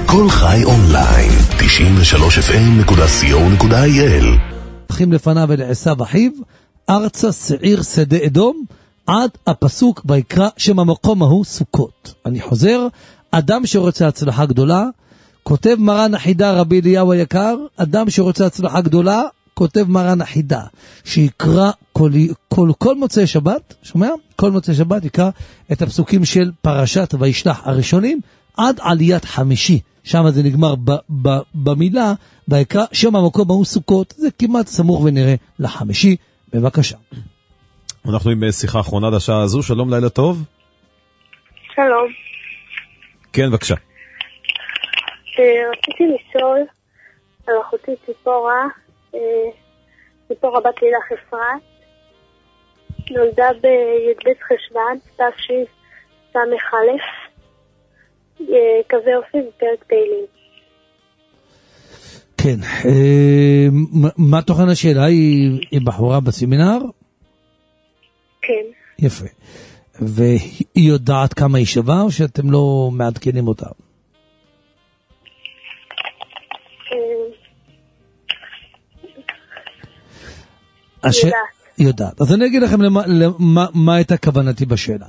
כל חי אונליין, 93fm.co.il. הולכים לפניו אל עשיו אחיו, ארצה שעיר שדה אדום, עד הפסוק ויקרא שם המקום ההוא סוכות. אני חוזר, אדם שרוצה הצלחה גדולה, כותב מרן החידה רבי אליהו היקר, אדם שרוצה הצלחה גדולה, כותב מרן החידה, שיקרא כל מוצאי שבת, שומע? כל מוצאי שבת יקרא את הפסוקים של פרשת וישלח הראשונים, עד עליית חמישי, שם זה נגמר במילה, ויקרא שם המקום ההוא סוכות, זה כמעט סמוך ונראה לחמישי, בבקשה. אנחנו עם שיחה אחרונה לשעה הזו, שלום, לילה טוב. שלום. כן, בבקשה. רציתי לשאול על אחותי ציפורה, ציפורה בת לילך אפרת, נולדה בי"ב חשוון, תשס"א, כזה אופי בפרק תהילים. כן, מה תוכן השאלה? היא בחורה בסמינר? כן. יפה. והיא יודעת כמה היא שווה, או שאתם לא מעדכנים אותה? יודעת. אז אני אגיד לכם מה הייתה כוונתי בשאלה.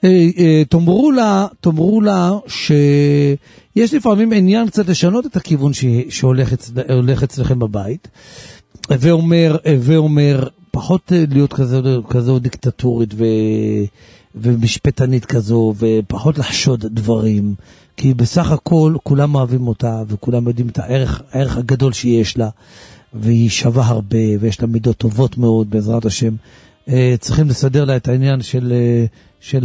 תאמרו לה שיש לפעמים עניין קצת לשנות את הכיוון שהולך אצלכם בבית, ואומר פחות להיות כזו דיקטטורית ומשפטנית כזו, ופחות לחשוד דברים, כי בסך הכל כולם אוהבים אותה, וכולם יודעים את הערך הגדול שיש לה, והיא שווה הרבה, ויש לה מידות טובות מאוד, בעזרת השם. צריכים לסדר לה את העניין של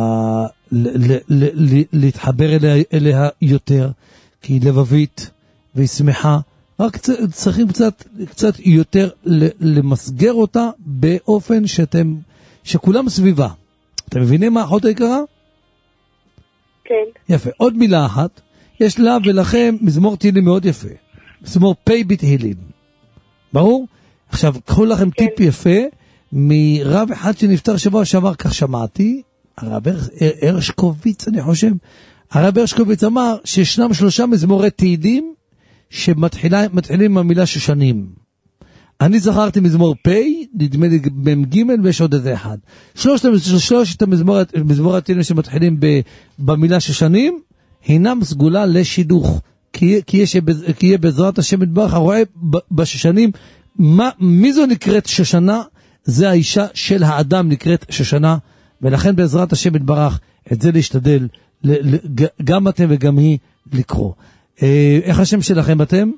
להתחבר אליה יותר, כי היא לבבית, והיא שמחה. רק צריכים קצת יותר למסגר אותה, באופן שכולם סביבה. אתם מבינים מה האחות היקרה? כן. יפה. עוד מילה אחת, יש לה ולכם מזמור תהילים מאוד יפה. מזמור פי בתהילים. ברור? עכשיו, קחו לכם טיפ יפה, מרב אחד שנפטר שבוע שעבר, כך שמעתי, הרב הרשקוביץ, אני חושב, הרב הרשקוביץ אמר, שישנם 3 מזמורי תהילים, שמתחילים מהמילה שושנים. אני זכרתי מזמור פי, נדמה לי במג' ויש עוד איזה אחד. 3 מזמורי התהילים שמתחילים במילה שושנים, הינם סגולה לשידוך. כי יהיה בעזרת השם יתברך, הרואה בשושנים, מי זו נקראת שושנה? זה האישה של האדם נקראת שושנה, ולכן בעזרת השם יתברך, את זה להשתדל, גם אתם וגם היא לקרוא. איך השם שלכם אתם?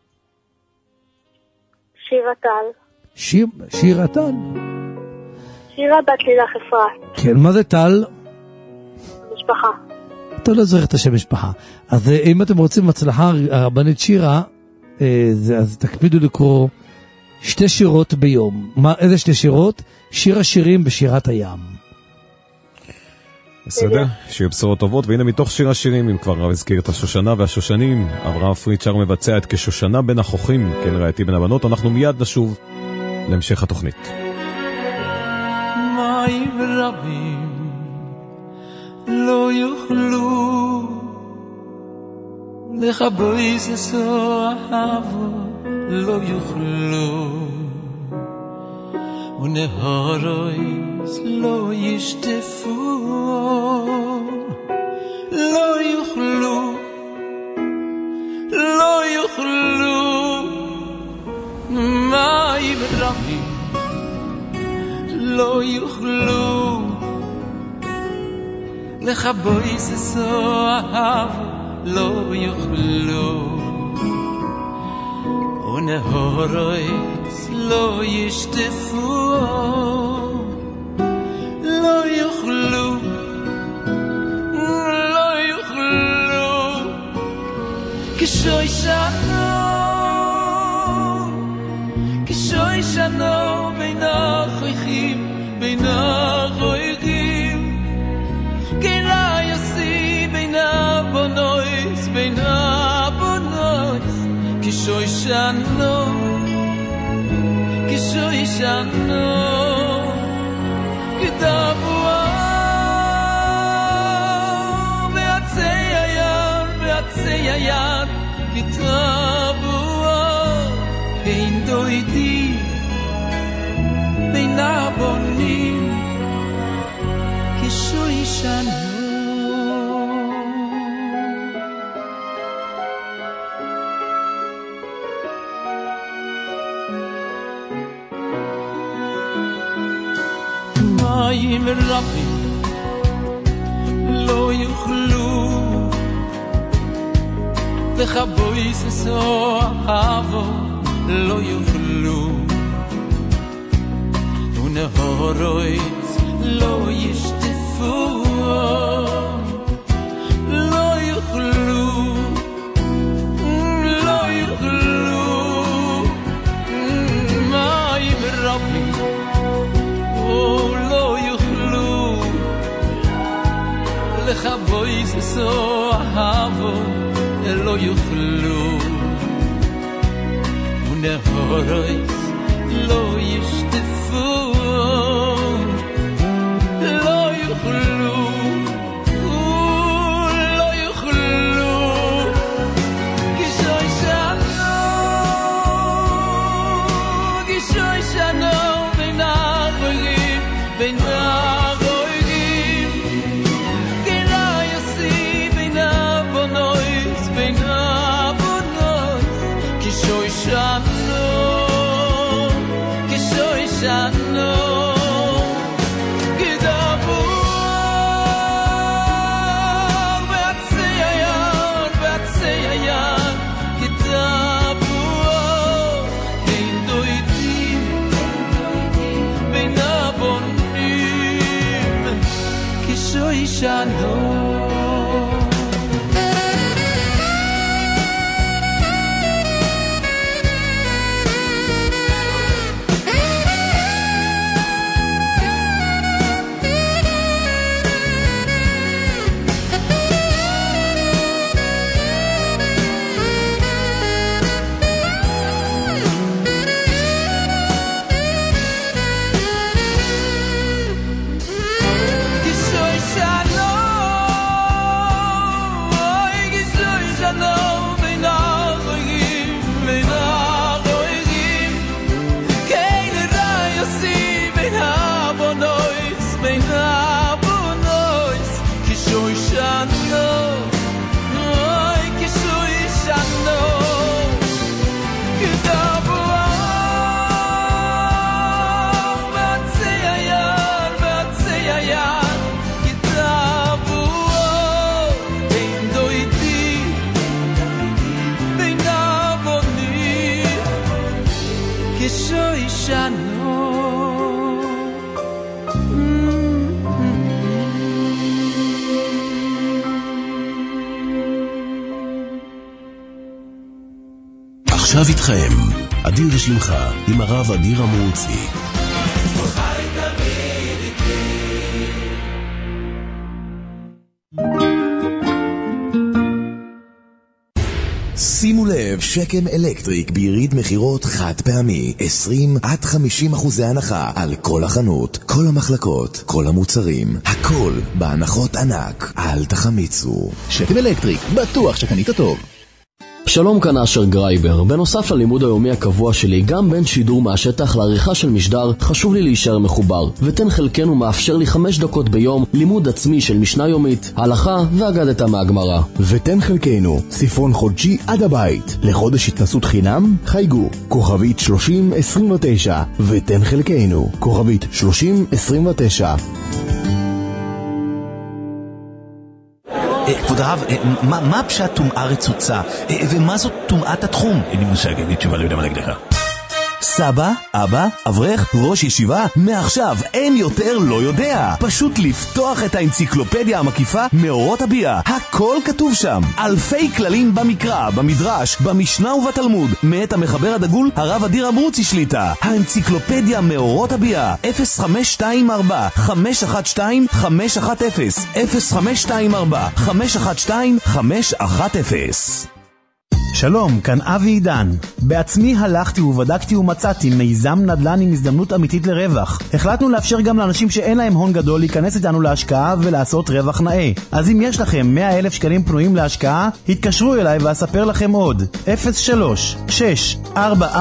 שירה טל. שירה טל? שירה בת לילך אפרת. כן, מה זה טל? משפחה. אתה לא זוכר את השם משפחה. אז אם אתם רוצים הצלחה הרבנית שירה, אז תקפידו לקרוא 2 שירות ביום. איזה 2 שירות? שיר השירים בשירת הים. בסדר, שיהיה בשורות טובות. והנה מתוך שיר השירים, אם כבר הזכיר את השושנה והשושנים, אברהם פריצ'ר מבצע את כשושנה בין החוכים, כן ראיתי בין הבנות. אנחנו מיד נשוב להמשך התוכנית. מים רבים לא יוכלו לחבויס לסועבו, לא יוכלו ונהרויס לא ישטפו, לא יוכלו, לא יוכלו מים רבים לא יוכלו לחבויס לסועבו, לא יוכלו ונהרויס לא ישטפו, לא יוכלו, לא יוכלו כשוי שנו בין החייכים, בין החייכים, כן היוסי בין הבונויס, בין הבונויס, כשוי שנו כדבואה בעצי הים, בעצי היד כתבוה בין דוידי בין הבונים כשוי שנו מים רבים לא יוכלו וחבוי ססו אהבו לא יוכלו ונהורויס לא ישטפו לא יוכלו לא יוכלו מים רבים לא יוכלו לחבוי ססו אהבו לא יוכלו ונהורויס לא ישטפו לא יוכלו לא יוכלו כשוי שנו בין הגויים בין הגויים גילה יסי בין הבונויס בין הבונויס כשוי שנו כשוי שנו Shano עכשיו איתכם, אדיר שמך עם הרב אדיר אמרוצי. שימו לב, שקם אלקטריק ביריד מחירות חד פעמי 20-50% הנחה על כל החנות, כל המחלקות, כל המוצרים, הכל בהנחות ענק. אל תחמיצו. שקם אלקטריק, בטוח שקנית טוב. שלום, כאן אשר גרייבר. בנוסף ללימוד היומי הקבוע שלי, גם בין שידור מהשטח לעריכה של משדר, חשוב לי להישאר מחובר. ותן חלקנו מאפשר לי 5 דקות ביום לימוד עצמי של משנה יומית, הלכה ואגדתה מהגמרא. ותן חלקנו ספרון חודשי עד הבית. לחודש התנסות חינם, חייגו כוכבית 3029. ותן חלקנו כוכבית 3029. כבוד הרב, מה פשט טומאה רצוצה? ומה זאת טומאת התחום? אין לי מושג, אין לי תשובה, לא יודע מה להגיד לך. סבא, אבא, אברך, ראש ישיבה, מעכשיו אין יותר לא יודע. פשוט לפתוח את האנציקלופדיה המקיפה מאורות הביאה. הכל כתוב שם. אלפי כללים במקרא, במדרש, במשנה ובתלמוד. מאת המחבר הדגול, הרב אדיר אמרוצי שליטה. האנציקלופדיה מאורות הביאה. 0524 512 510 0524 512 510. שלום, כאן אבי עידן. בעצמי הלכתי ובדקתי ומצאתי מיזם נדל"ן עם הזדמנות אמיתית לרווח. החלטנו לאפשר גם לאנשים שאין להם הון גדול להיכנס איתנו להשקעה ולעשות רווח נאה. אז אם יש לכם 100,000 שקלים פנויים להשקעה, התקשרו אליי ואספר לכם עוד. 03-6443-446.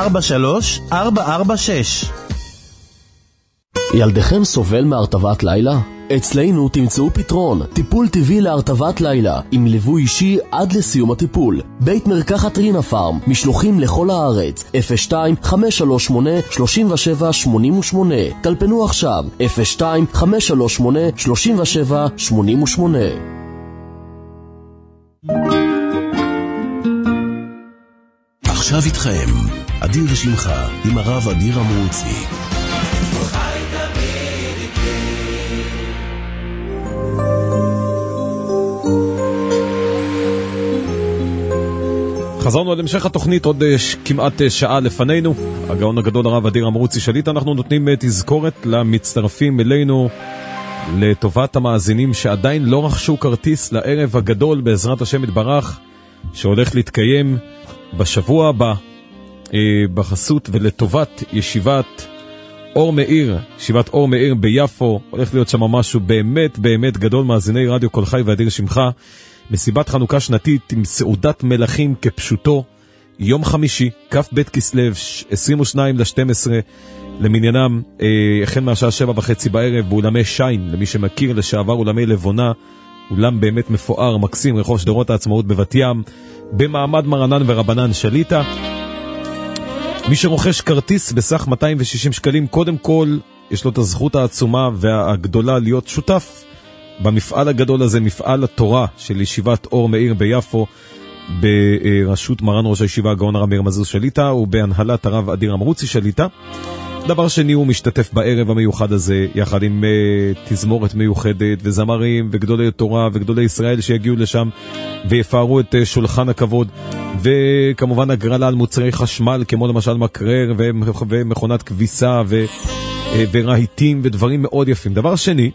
ילדכם סובל מהרטבת לילה? אצלנו תמצאו פתרון, טיפול טבעי להרטבת לילה, עם ליווי אישי עד לסיום הטיפול. בית מרקחת רינה פארם, משלוחים לכל הארץ, 02-538-3788. טלפנו עכשיו, 02-538-3788. עכשיו איתכם, אדיר שמחה, עם הרב אדיר אמרוצי. חזרנו על המשך התוכנית, עוד כמעט שעה לפנינו. הגאון הגדול הרב אדיר אמרוצי שליט. אנחנו נותנים תזכורת למצטרפים אלינו, לטובת המאזינים שעדיין לא רכשו כרטיס לערב הגדול בעזרת השם יתברך, שהולך להתקיים בשבוע הבא בחסות ולטובת ישיבת אור מאיר, ישיבת אור מאיר ביפו. הולך להיות שם משהו באמת באמת גדול. מאזיני רדיו כל חי ואדיר שמחה, מסיבת חנוכה שנתית עם סעודת מלכים כפשוטו, יום חמישי, כ"ב כסלו, 22/12 למניינם, החל מהשעה 7:30 בערב באולמי שיין. למי שמכיר, לשעבר אולמי לבונה, אולם באמת מפואר, מקסים, רחוב שדרות העצמאות בבת ים, במעמד מרנן ורבנן שליטה. מי שרוכש כרטיס בסך 260 שקלים, קודם כל יש לו את הזכות העצומה והגדולה להיות שותף במפעל הגדול הזה, מפעל התורה של ישיבת אור מאיר ביפו, בראשות מרן ראש הישיבה הגאון הרב מאיר מזוז שליטה ובהנהלת הרב אדיר אמרוצי שליטה. דבר שני, הוא משתתף בערב המיוחד הזה יחד עם תזמורת מיוחדת וזמרים וגדולי תורה וגדולי ישראל שיגיעו לשם ויפארו את שולחן הכבוד, וכמובן הגרלה על מוצרי חשמל כמו למשל מקרר ומכונת כביסה ורהיטים ודברים מאוד יפים. דבר שני,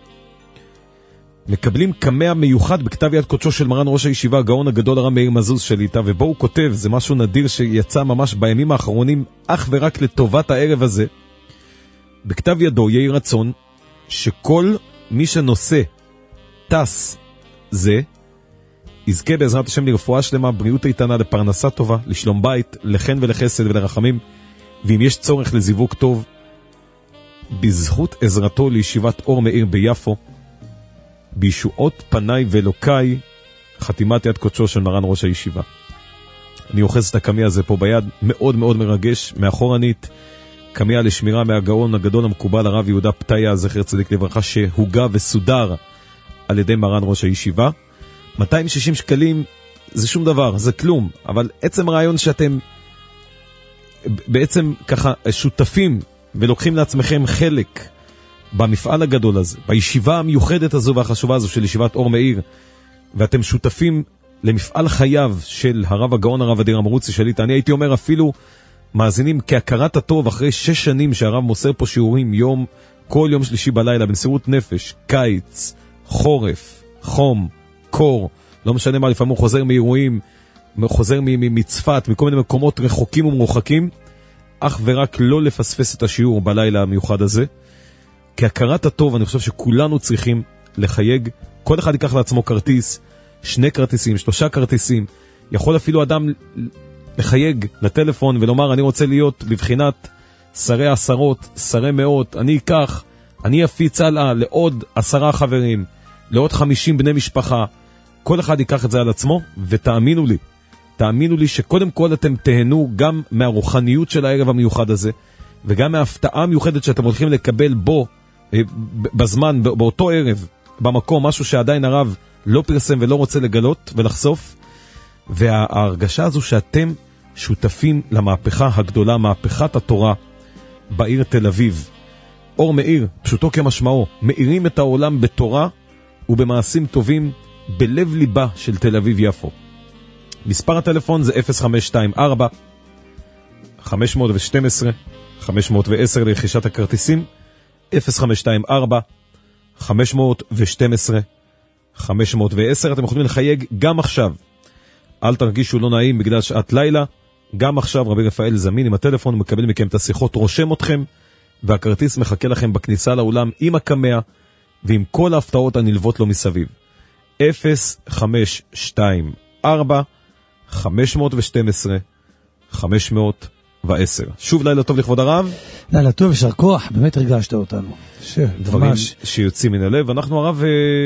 מקבלים קמע מיוחד בכתב יד קודשו של מרן ראש הישיבה הגאון הגדול הרב מאיר מזוז שליטה, ובו הוא כותב, זה משהו נדיר שיצא ממש בימים האחרונים אך ורק לטובת הערב הזה. בכתב ידו יהי רצון שכל מי שנושא טס זה יזכה בעזרת השם לרפואה שלמה, בריאות איתנה, לפרנסה טובה, לשלום בית, לחן ולחסד ולרחמים, ואם יש צורך לזיווג טוב, בזכות עזרתו לישיבת אור מאיר ביפו, בישועות פניי ואלוקיי, חתימת יד קודשו של מרן ראש הישיבה. אני אוחז את הקמע הזה פה ביד, מאוד מאוד מרגש. מאחורנית קמע לשמירה מהגאון הגדול המקובל הרב יהודה פתיה זכר צדיק לברכה, שהוגה וסודר על ידי מרן ראש הישיבה. 260 שקלים זה שום דבר, זה כלום, אבל עצם הרעיון שאתם בעצם ככה שותפים ולוקחים לעצמכם חלק במפעל הגדול הזה, בישיבה המיוחדת הזו והחשובה הזו של ישיבת אור מאיר, ואתם שותפים למפעל חייו של הרב הגאון הרב אדיר אמרוצי שליטה. אני הייתי אומר אפילו מאזינים כהכרת הטוב אחרי 6 שנים שהרב מוסר פה שיעורים כל יום שלישי בלילה במסירות נפש, קיץ, חורף, חום, קור, לא משנה מה, לפעמים הוא חוזר מאירועים, חוזר מצפת, מכל מיני מקומות רחוקים ומרוחקים, אך ורק לא לפספס את השיעור בלילה המיוחד הזה. כהכרת הטוב אני חושב שכולנו צריכים לחייג, כל אחד ייקח לעצמו כרטיס, 2 כרטיסים, 3 כרטיסים, יכול אפילו אדם לחייג לטלפון ולומר אני רוצה להיות בבחינת שרי עשרות, שרי מאות, אני אקח, אני אפיץ הלאה לעוד 10 חברים, לעוד 50 בני משפחה, כל אחד ייקח את זה על עצמו, ותאמינו לי שקודם כל אתם תהנו גם מהרוחניות של הערב המיוחד הזה, וגם מההפתעה המיוחדת שאתם הולכים לקבל בו, בזמן, באותו ערב, במקום, משהו שעדיין הרב לא פרסם ולא רוצה לגלות ולחשוף, וההרגשה הזו שאתם שותפים למהפכה הגדולה, מהפכת התורה בעיר תל אביב. אור מאיר, פשוטו כמשמעו, מאירים את העולם בתורה ובמעשים טובים בלב ליבה של תל אביב יפו. מספר הטלפון זה 0524 512 510 לרכישת הכרטיסים, 0524 512 510. אתם יכולים לחייג גם עכשיו אל תרגישו לא נעים בגלל שעת לילה. גם עכשיו רבי רפאל זמין עם הטלפון, הוא מקבל מכם את השיחות, רושם אתכם, והכרטיס מחכה לכם בכניסה לאולם עם הקמע, ועם כל ההפתעות הנלוות לו מסביב. 0524 512 510. שוב לילה טוב לכבוד הרב. לילה טוב, ישר כוח, באמת הרגשת אותנו. דברים שיוצאים מן הלב. אנחנו הרב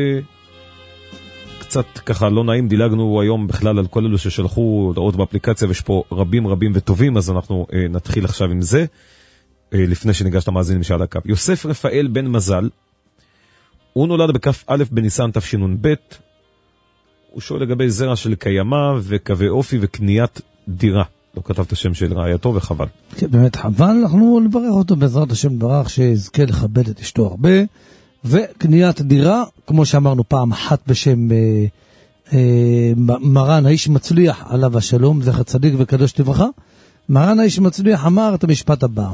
קצת ככה לא נעים, דילגנו היום בכלל על כל אלו ששלחו הודעות באפליקציה, ויש פה רבים רבים וטובים, אז אנחנו נתחיל עכשיו עם זה, לפני שניגש למאזינים שעל הקו. יוסף רפאל בן מזל, הוא נולד בכף א' בניסן תשנ"ב, הוא שואל לגבי זרע של קיימה וקווי אופי וקניית דירה. לא כתב את השם של רעייתו וחבל. כן, באמת חבל, אנחנו נברך אותו בעזרת השם ברך שיזכה לכבד את אשתו הרבה, וקניית דירה, כמו שאמרנו פעם אחת בשם מרן האיש מצליח עליו השלום, זכר צדיק וקדוש לברכה, מרן האיש מצליח אמר את המשפט הבא,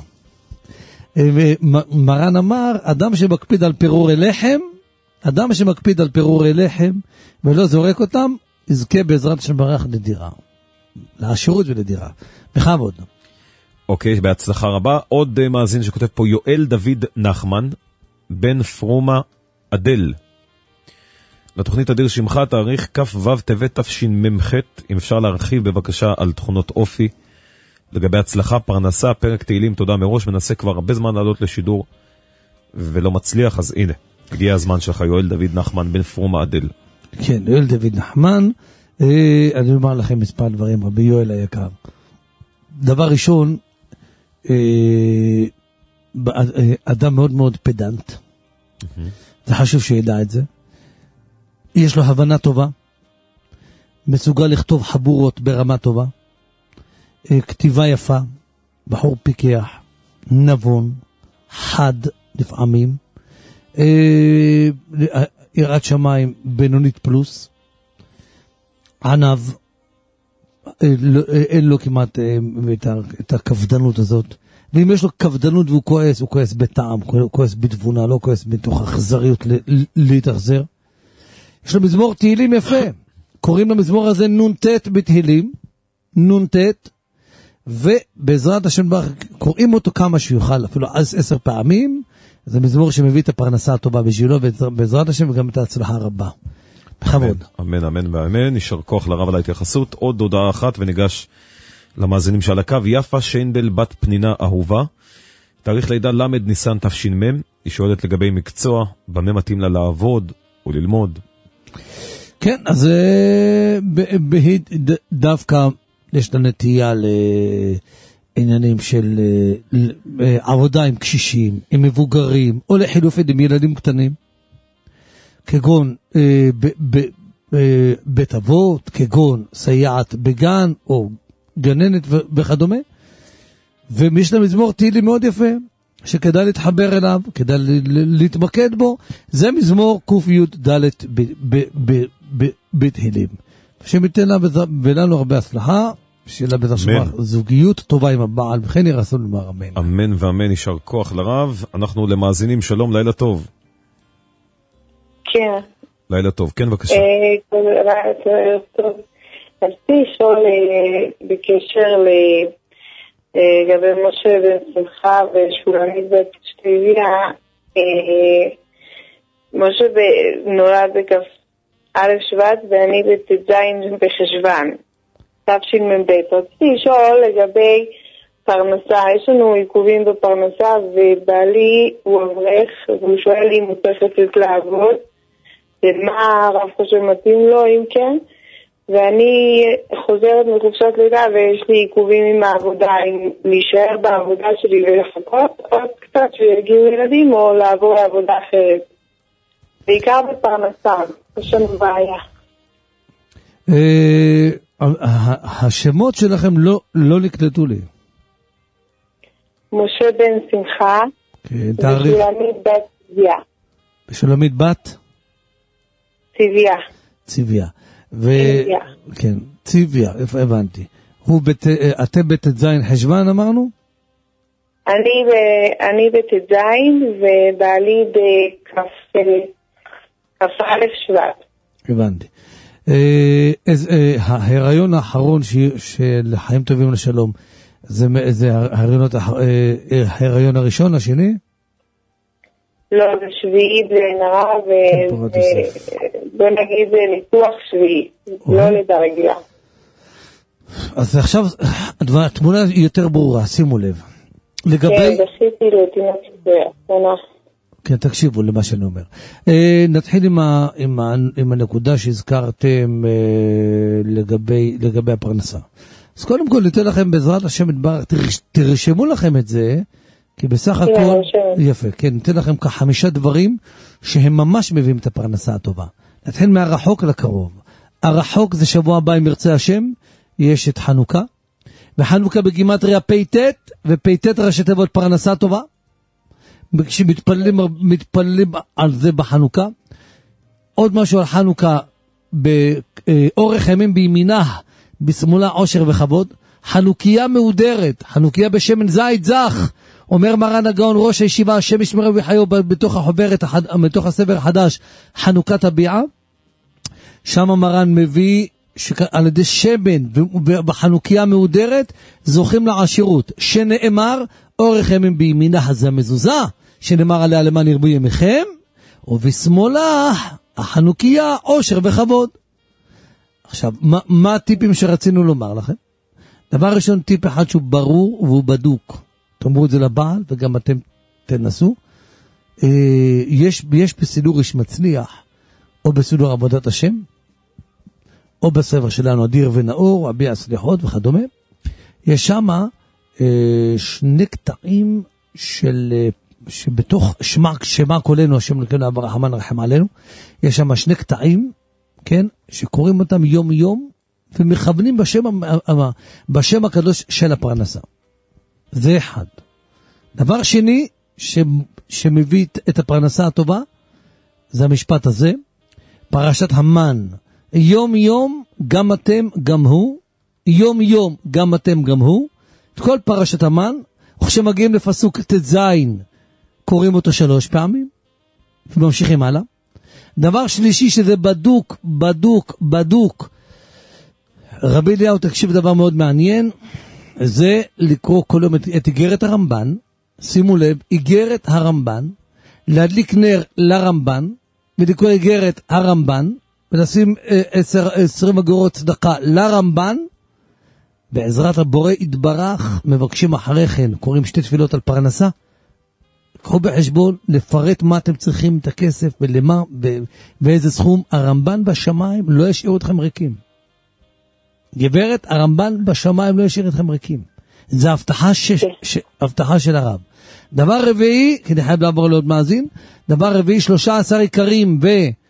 מרן אמר, אדם שמקפיד על פירורי לחם, אדם שמקפיד על פירורי לחם ולא זורק אותם, יזכה בעזרת השם ברך לדירה, לעשירות ולדירה. בכבוד. אוקיי, בהצלחה רבה. עוד מאזין שכותב פה, יואל דוד נחמן, בן פרומה אדל. לתוכנית אדיר שמך, תאריך כ"ו טבת תשמ"ח, אם אפשר להרחיב בבקשה על תכונות אופי, לגבי הצלחה, פרנסה, פרק תהילים, תודה מראש, מנסה כבר הרבה זמן לעלות לשידור, ולא מצליח, אז הנה, הגיע הזמן שלך, יואל דוד נחמן, בן פרומה אדל. כן, יואל דוד נחמן, אני אומר לכם מספר דברים, רבי יואל היקר. דבר ראשון, אדם מאוד מאוד פדנט, זה חשוב שידע את זה, יש לו הבנה טובה, מסוגל לכתוב חבורות ברמה טובה, כתיבה יפה, בחור פיקח, נבון, חד לפעמים, יראת שמיים בינונית פלוס, ענב, אין לו כמעט את הכבדנות הזאת, ואם יש לו כבדנות והוא כועס, הוא כועס בטעם, הוא כועס בתבונה, לא כועס בתוך אכזריות להתאכזר. יש לו מזמור תהילים יפה, קוראים למזמור הזה נ"ט בתהילים, נ"ט, ובעזרת השם קוראים אותו כמה שיוכל, אפילו 10 פעמים, זה מזמור שמביא את הפרנסה הטובה בשבילו, ובעזרת השם וגם את ההצלחה הרבה. בכבוד. אמן, אמן ואמן. נשאר כוח לרב על ההתייחסות. עוד הודעה אחת וניגש למאזינים שעל הקו. יפה שיינדל בת פנינה אהובה, תאריך לידה למד ניסן תש"מ, היא שואלת לגבי מקצוע, במה מתאים לה לעבוד או ללמוד? כן, אז דווקא יש לה נטייה לעניינים של עבודה עם קשישים, עם מבוגרים, או לחילופין עם ילדים קטנים, כגון בית אבות, כגון סייעת בגן, או גננת וכדומה. ויש לה מזמור תהילים מאוד יפה, שכדאי להתחבר אליו, כדאי להתמקד בו, זה מזמור ק"ד בתהילים. שמיתן לה ולנו הרבה הצלחה, שיהיה לה בעזרת השם זוגיות טובה עם הבעל, וכן יהיה רצון לומר אמן. אמן ואמן, יישר כוח לרב. אנחנו למאזינים, שלום, לילה טוב. כן. לילה טוב, כן בבקשה. לילה טוב. רציתי לשאול בקשר לגבי משה בן שמחה ושולמית בת שתיביה, משה נולד בכ"א שבט ואני בט"ז בחשוון, תשמ"ב. רציתי לשאול לגבי פרנסה, יש לנו עיכובים בפרנסה ובעלי הוא אברך והוא שואל לי אם הוא צריך לצאת לעבוד ומה הרב חושב מתאים לו אם כן, ואני חוזרת מחופשת לידה ויש לי עיכובים עם העבודה, אם להישאר בעבודה שלי ולחכות עוד קצת שיגיעו ילדים או לעבור לעבודה אחרת, בעיקר בפרנסה. יש לנו בעיה. השמות שלכם לא נקלטו לי. משה בן שמחה ושולמית בת צביה. ושולמית בת? צביה. צביה. כן, צביה, איפה הבנתי. אתם בט"ז חשוון אמרנו? אני בט"ז ובעלי בכ"א שבט. הבנתי. ההיריון האחרון של חיים טובים לשלום, זה ההיריון הראשון, השני? לא, זה שביעית לנערה, ובוא נגיד זה ניתוח שביעי, לא לידה רגילה. אז עכשיו התמונה יותר ברורה, שימו לב. לגבי... כן, דחיתי לתינוק האחרונה. כן, תקשיבו למה שאני אומר. נתחיל עם הנקודה שהזכרתם לגבי הפרנסה. אז קודם כל ניתן לכם בעזרת השם יתברך, תרשמו לכם את זה, כי בסך הכל, יפה, כן, ניתן לכם כ5 דברים שהם ממש מביאים את הפרנסה הטובה. נתחיל מהרחוק לקרוב. הרחוק זה שבוע הבא אם ירצה השם, יש את חנוכה, וחנוכה בגימטריה פ"ט, ופ"ט ראשי תיבות פרנסה טובה, מתפללים על זה בחנוכה. עוד משהו על חנוכה, באורך ימים בימינה, בשמאלה עושר וכבוד, חנוכיה מהודרת, חנוכיה בשמן זית זך, אומר מרן הגאון ראש הישיבה, השם ישמרהו ויחיו, בתוך החוברת, בתוך הספר החדש, חנוכת הביעה, שם מרן מביא שעל ידי שמן ובחנוכיה מהודרת זוכים לעשירות, שנאמר אורך ימים בימינה זה המזוזה, שנאמר עליה למען ירבו ימיכם, ובשמאלה החנוכיה עושר וכבוד. עכשיו, מה הטיפים שרצינו לומר לכם? דבר ראשון, טיפ אחד שהוא ברור והוא בדוק. תאמרו את זה לבעל וגם אתם תנסו. יש בסידור איש מצליח, או בסידור עבודת השם, או בספר שלנו אדיר ונאור, אביע הסליחות וכדומה. יש שם 2 קטעים שבתוך שמה כולנו, השם לכנו אבא רחמן רחם עלינו, יש שם 2 קטעים, כן, שקוראים אותם יום יום, ומכוונים בשם הקדוש של הפרנסה. זה אחד. דבר שני, שמביא את הפרנסה הטובה, זה המשפט הזה, פרשת המן, יום יום גם אתם גם הוא, יום יום גם אתם גם הוא, את כל פרשת המן, וכשמגיעים לפסוק ט"ז, קוראים אותו 3 פעמים, וממשיכים הלאה. דבר שלישי שזה בדוק, בדוק, בדוק. רבי אליהו, תקשיב דבר מאוד מעניין, זה לקרוא כל יום את איגרת הרמב"ן, שימו לב, איגרת הרמב"ן, להדליק נר לרמב"ן, ולקרוא איגרת הרמב"ן, ולשים 20 אגורות צדקה לרמב"ן, בעזרת הבורא יתברך, מבקשים אחרי כן, קוראים 2 תפילות על פרנסה, קחו בחשבון לפרט מה אתם צריכים את הכסף ולמה ואיזה סכום. הרמב"ן בשמיים לא ישאיר אתכם ריקים. גברת, הרמב"ן בשמיים לא ישאיר אתכם ריקים. זה הבטחה של הרב. דבר רביעי, כי אני חייב לעבור לעוד מאזין, דבר רביעי 13 עיקרים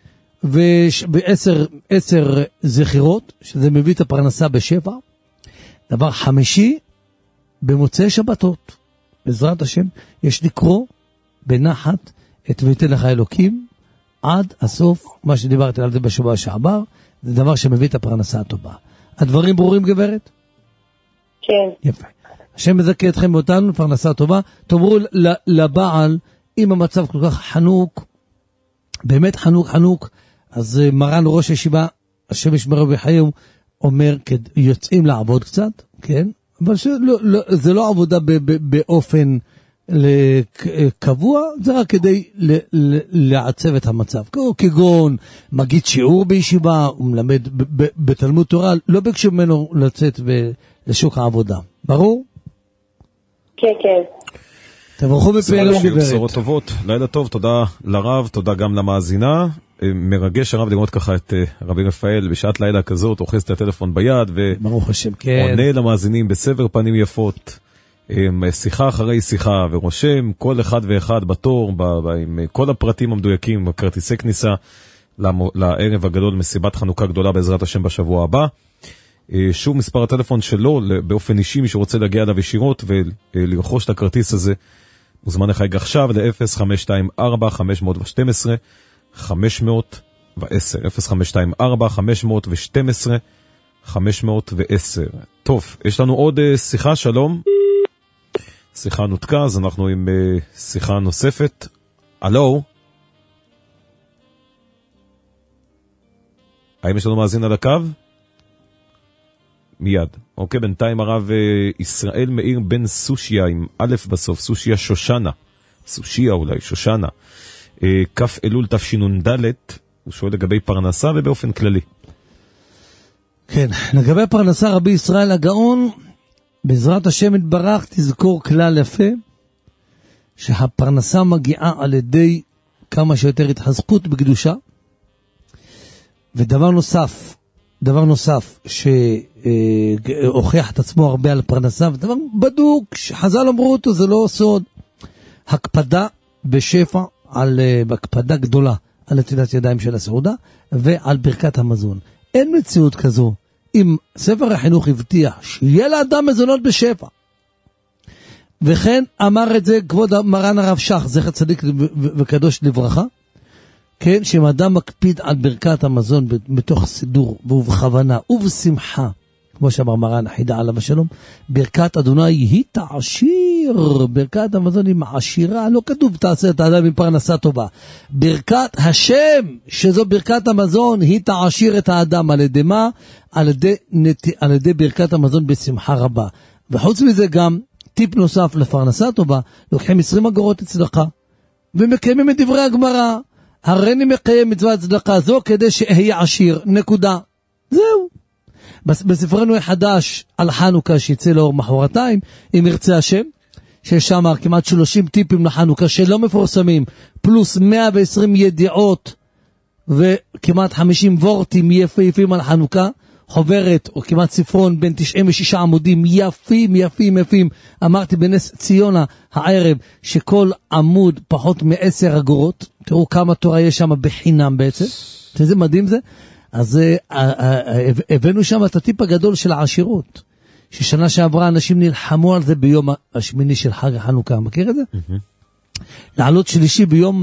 ו10 זכירות, שזה מביא את הפרנסה ב7. דבר חמישי, במוצאי שבתות, בעזרת השם, יש לקרוא בנחת את ויתן לך אלוקים עד הסוף, מה שדיברתי על זה בשבוע שעבר, זה דבר שמביא את הפרנסה הטובה. הדברים ברורים גברת? כן. יפה. השם מזכה אתכם ואותנו לפרנסה טובה. תאמרו לבעל, אם המצב כל כך חנוק, באמת חנוק, אז מרן ראש הישיבה, השם ישמרהו ויחיו, אומר, יוצאים לעבוד קצת, כן? אבל זה לא עבודה באופן קבוע, זה רק כדי לעצב את המצב. כגון, מגיד שיעור בישיבה, הוא מלמד בתלמוד תורה, לא ביקשו ממנו לצאת לשוק העבודה. ברור? כן, כן. תברכו בפעילות גברת. בשורות טובות, לילה טוב, תודה לרב, תודה גם למאזינה. מרגש הרב לראות ככה את רבי רפאל בשעת לילה כזאת, אוחז את הטלפון ביד ועונה למאזינים בסבר פנים יפות, שיחה אחרי שיחה, ורושם כל אחד ואחד בתור עם כל הפרטים המדויקים, כרטיסי כניסה לערב הגדול, מסיבת חנוכה גדולה בעזרת השם בשבוע הבא. שוב מספר הטלפון שלו באופן אישי, מי שרוצה להגיע אליו ישירות ולרכוש את הכרטיס הזה, מוזמן לחייג עכשיו ל-0524-512 510, 0524-512 510. טוב, יש לנו עוד שיחה, שלום. שיחה נותקה, אז אנחנו עם שיחה נוספת. אלו? האם יש לנו מאזין על הקו? מיד. אוקיי, בינתיים הרב ישראל מאיר בן סושיה, עם א' בסוף, סושיה שושנה. סושיה אולי, שושנה. כף אלול תשנ"ד, הוא שואל לגבי פרנסה ובאופן כללי. כן, לגבי פרנסה רבי ישראל הגאון, בעזרת השם יתברך תזכור כלל יפה, שהפרנסה מגיעה על ידי כמה שיותר התחזקות בקדושה, ודבר נוסף שהוכיח את עצמו הרבה על פרנסה, ודבר בדוק, שחז"ל אמרו אותו, זה לא סוד, הקפדה בשפע, בהקפדה גדולה על נטילת ידיים של הסעודה, ועל ברכת המזון. אין מציאות כזו, אם ספר החינוך הבטיח שיהיה לאדם מזונות בשפע, וכן אמר את זה כבוד מרן הרב שך, זכר צדיק וקדוש לברכה, כן, שאם אדם מקפיד על ברכת המזון בתוך סידור ובכוונה ובשמחה, כמו שאמר מרן החידה עליו השלום, ברכת אדוני היא תעשיר, ברכת המזון היא מעשירה, לא כתוב תעשה את האדם עם פרנסה טובה, ברכת השם, שזו ברכת המזון, היא תעשיר את האדם, על ידי מה? על ידי ברכת המזון בשמחה רבה. וחוץ מזה גם, טיפ נוסף לפרנסה טובה, לוקחים 20 אגורות צדקה, ומקיימים את דברי הגמרא, הריני מקיים מצוות צדקה זו כדי שאהיה עשיר, נקודה. זהו. בספרנו החדש על חנוכה שיצא לאור מחרתיים, אם ירצה השם, שיש שם כמעט 30 טיפים לחנוכה שלא מפורסמים, פלוס 120 ידיעות וכמעט 50 וורטים יפים על חנוכה, חוברת או כמעט ספרון בין 96 עמודים יפים. אמרתי בנס ציונה הערב שכל עמוד פחות מ10 אגורות, תראו כמה תורה יש שם בחינם בעצם, זה מדהים זה. אז הבאנו שם את הטיפ הגדול של העשירות, ששנה שעברה אנשים נלחמו על זה ביום השמיני של חג החנוכה, מכיר את זה? לעלות שלישי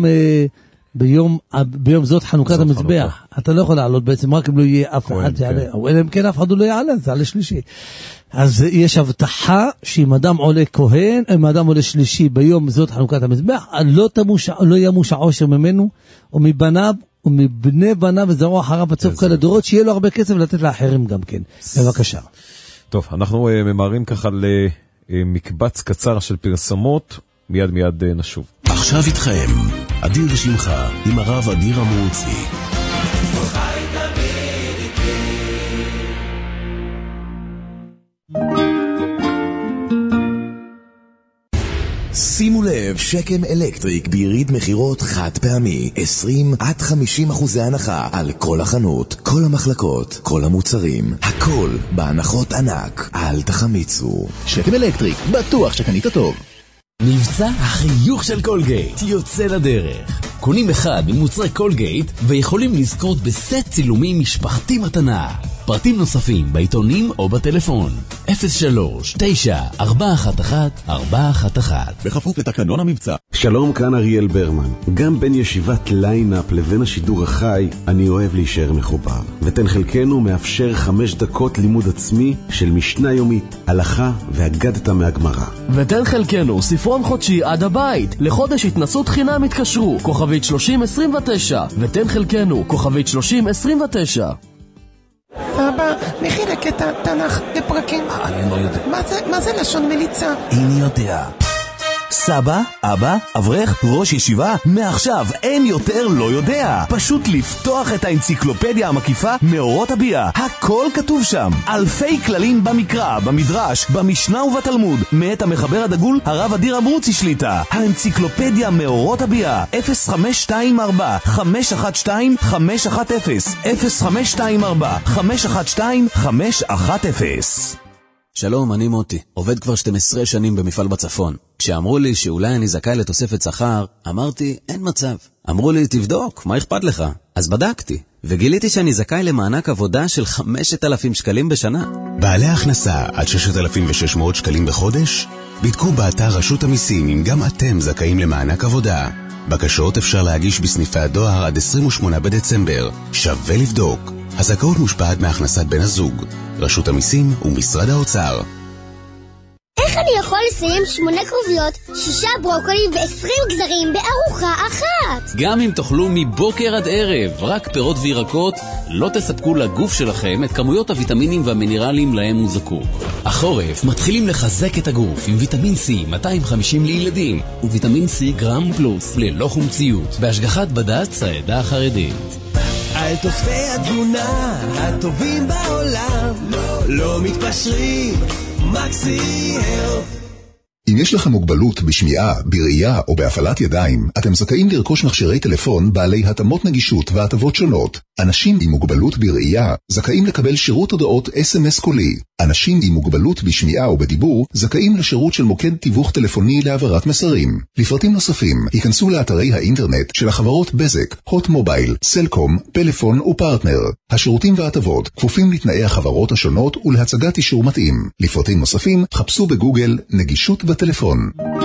ביום זאת חנוכת המזבח, אתה לא יכול לעלות בעצם, רק אם לא יהיה אף אחד שיעלה, או אלא אם כן אף אחד לא יעלה, זה עלה שלישי. אז יש הבטחה שאם אדם עולה כהן, אם אדם עולה שלישי ביום זאת חנוכת המזבח, לא ימוש העושר ממנו, או מבניו, ומבני בניו וזרוע אחריו בצוף כל הדורות, שיהיה לו הרבה כסף לתת לאחרים גם כן. בבקשה. טוב, אנחנו ממהרים ככה למקבץ קצר של פרסומות, מיד נשוב. עכשיו איתכם, אדיר שמחה עם הרב אדיר המרוצי. שימו לב, שקם אלקטריק ביריד מחירות חד פעמי, 20-50% הנחה על כל החנות, כל המחלקות, כל המוצרים, הכל בהנחות ענק, אל תחמיצו. שקם אלקטריק, בטוח שקנית טוב. מבצע החיוך של קולגייט יוצא לדרך. קונים אחד ממוצרי קולגייט ויכולים לזכות בסט צילומי משפחתי מתנה. פרטים נוספים בעיתונים או בטלפון 03-9-411-411 בכפוף לתקנון המבצע. שלום, כאן אריאל ברמן. גם בין ישיבת ליינאפ לבין השידור החי אני אוהב להישאר מחובר, ותן חלקנו מאפשר 5 דקות לימוד עצמי של משנה יומית, הלכה והגדת מהגמרא. ותן חלקנו ספרון חודשי עד הבית, לחודש התנסות חינם התקשרו כוכבית 3029, ותן חלקנו כוכבית 3029. אבא, מכי לקטע תנ"ך בפרקים. אני לא יודע. מה זה לשון מליצה? איני יודע. סבא, אבא, אברך, ראש ישיבה, מעכשיו אין יותר לא יודע. פשוט לפתוח את האנציקלופדיה המקיפה מאורות הביאה. הכל כתוב שם. אלפי כללים במקרא, במדרש, במשנה ובתלמוד. מאת המחבר הדגול, הרב אדיר המרוצי שליטה. האנציקלופדיה מאורות הביאה. 0524-512-511. שלום, אני מוטי. עובד כבר 12 שנים במפעל בצפון. כשאמרו לי שאולי אני זכאי לתוספת שכר, אמרתי, אין מצב. אמרו לי, תבדוק, מה אכפת לך? אז בדקתי, וגיליתי שאני זכאי למענק עבודה של 5,000 שקלים בשנה. בעלי הכנסה עד 6,600 שקלים בחודש? בדקו באתר רשות המיסים אם גם אתם זכאים למענק עבודה. בקשות אפשר להגיש בסניפי הדואר עד 28 בדצמבר. שווה לבדוק. הזכאות מושפעת מהכנסת בן הזוג. רשות המיסים ומשרד האוצר. איך איך אני יכול לסיים 8 כרוביות, 6 ברוקולים ו20 גזרים בארוחה אחת? גם אם תאכלו מבוקר עד ערב רק פירות וירקות, לא תספקו לגוף שלכם את כמויות הוויטמינים והמינרלים להם הוא זקוק. החורף מתחילים לחזק את הגוף עם ויטמין C 250 לילדים וויטמין C גרם פלוס ללא חומציות בהשגחת בד"ץ העדה החרדית. על תוספי התזונה הטובים בעולם, לא מתפשרים, מקסי הלף. אם יש לכם מוגבלות בשמיעה, בראייה או בהפעלת ידיים, אתם זכאים לרכוש מכשירי טלפון בעלי התאמות נגישות והטבות שונות. אנשים עם מוגבלות בראייה זכאים לקבל שירות הודעות SMS קולי. אנשים עם מוגבלות בשמיעה או בדיבור זכאים לשירות של מוקד תיווך טלפוני להעברת מסרים. לפרטים נוספים, היכנסו לאתרי האינטרנט של החברות בזק, הוט מובייל, סלקום, פלאפון ופרטנר. השירותים וההטבות כפופים לתנאי החברות השונות ולהצגת אישור מתאים. לפרטים נוספים, חפשו בגוגל נגישות בטלפון.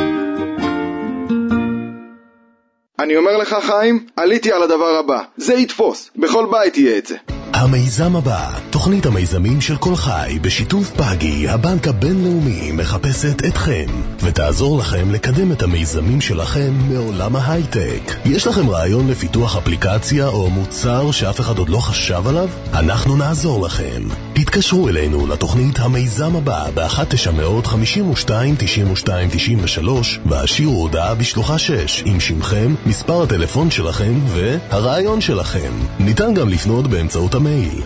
אני אומר לך חיים, עליתי על הדבר הבא. זה יתפוס, בכל בית יהיה את זה. המיזם הבא, תוכנית המיזמים של כל חי בשיתוף פאגי, הבנק הבינלאומי, מחפשת אתכם ותעזור לכם לקדם את המיזמים שלכם מעולם ההייטק. יש לכם רעיון לפיתוח אפליקציה או מוצר שאף אחד עוד לא חשב עליו? אנחנו נעזור לכם. תתקשרו אלינו לתוכנית המיזם הבא ב-1-952-92-93 והשאירו הודעה בשלוחה 6 עם שמכם, מספר הטלפון שלכם והרעיון שלכם. ניתן גם לפנות באמצעות המייל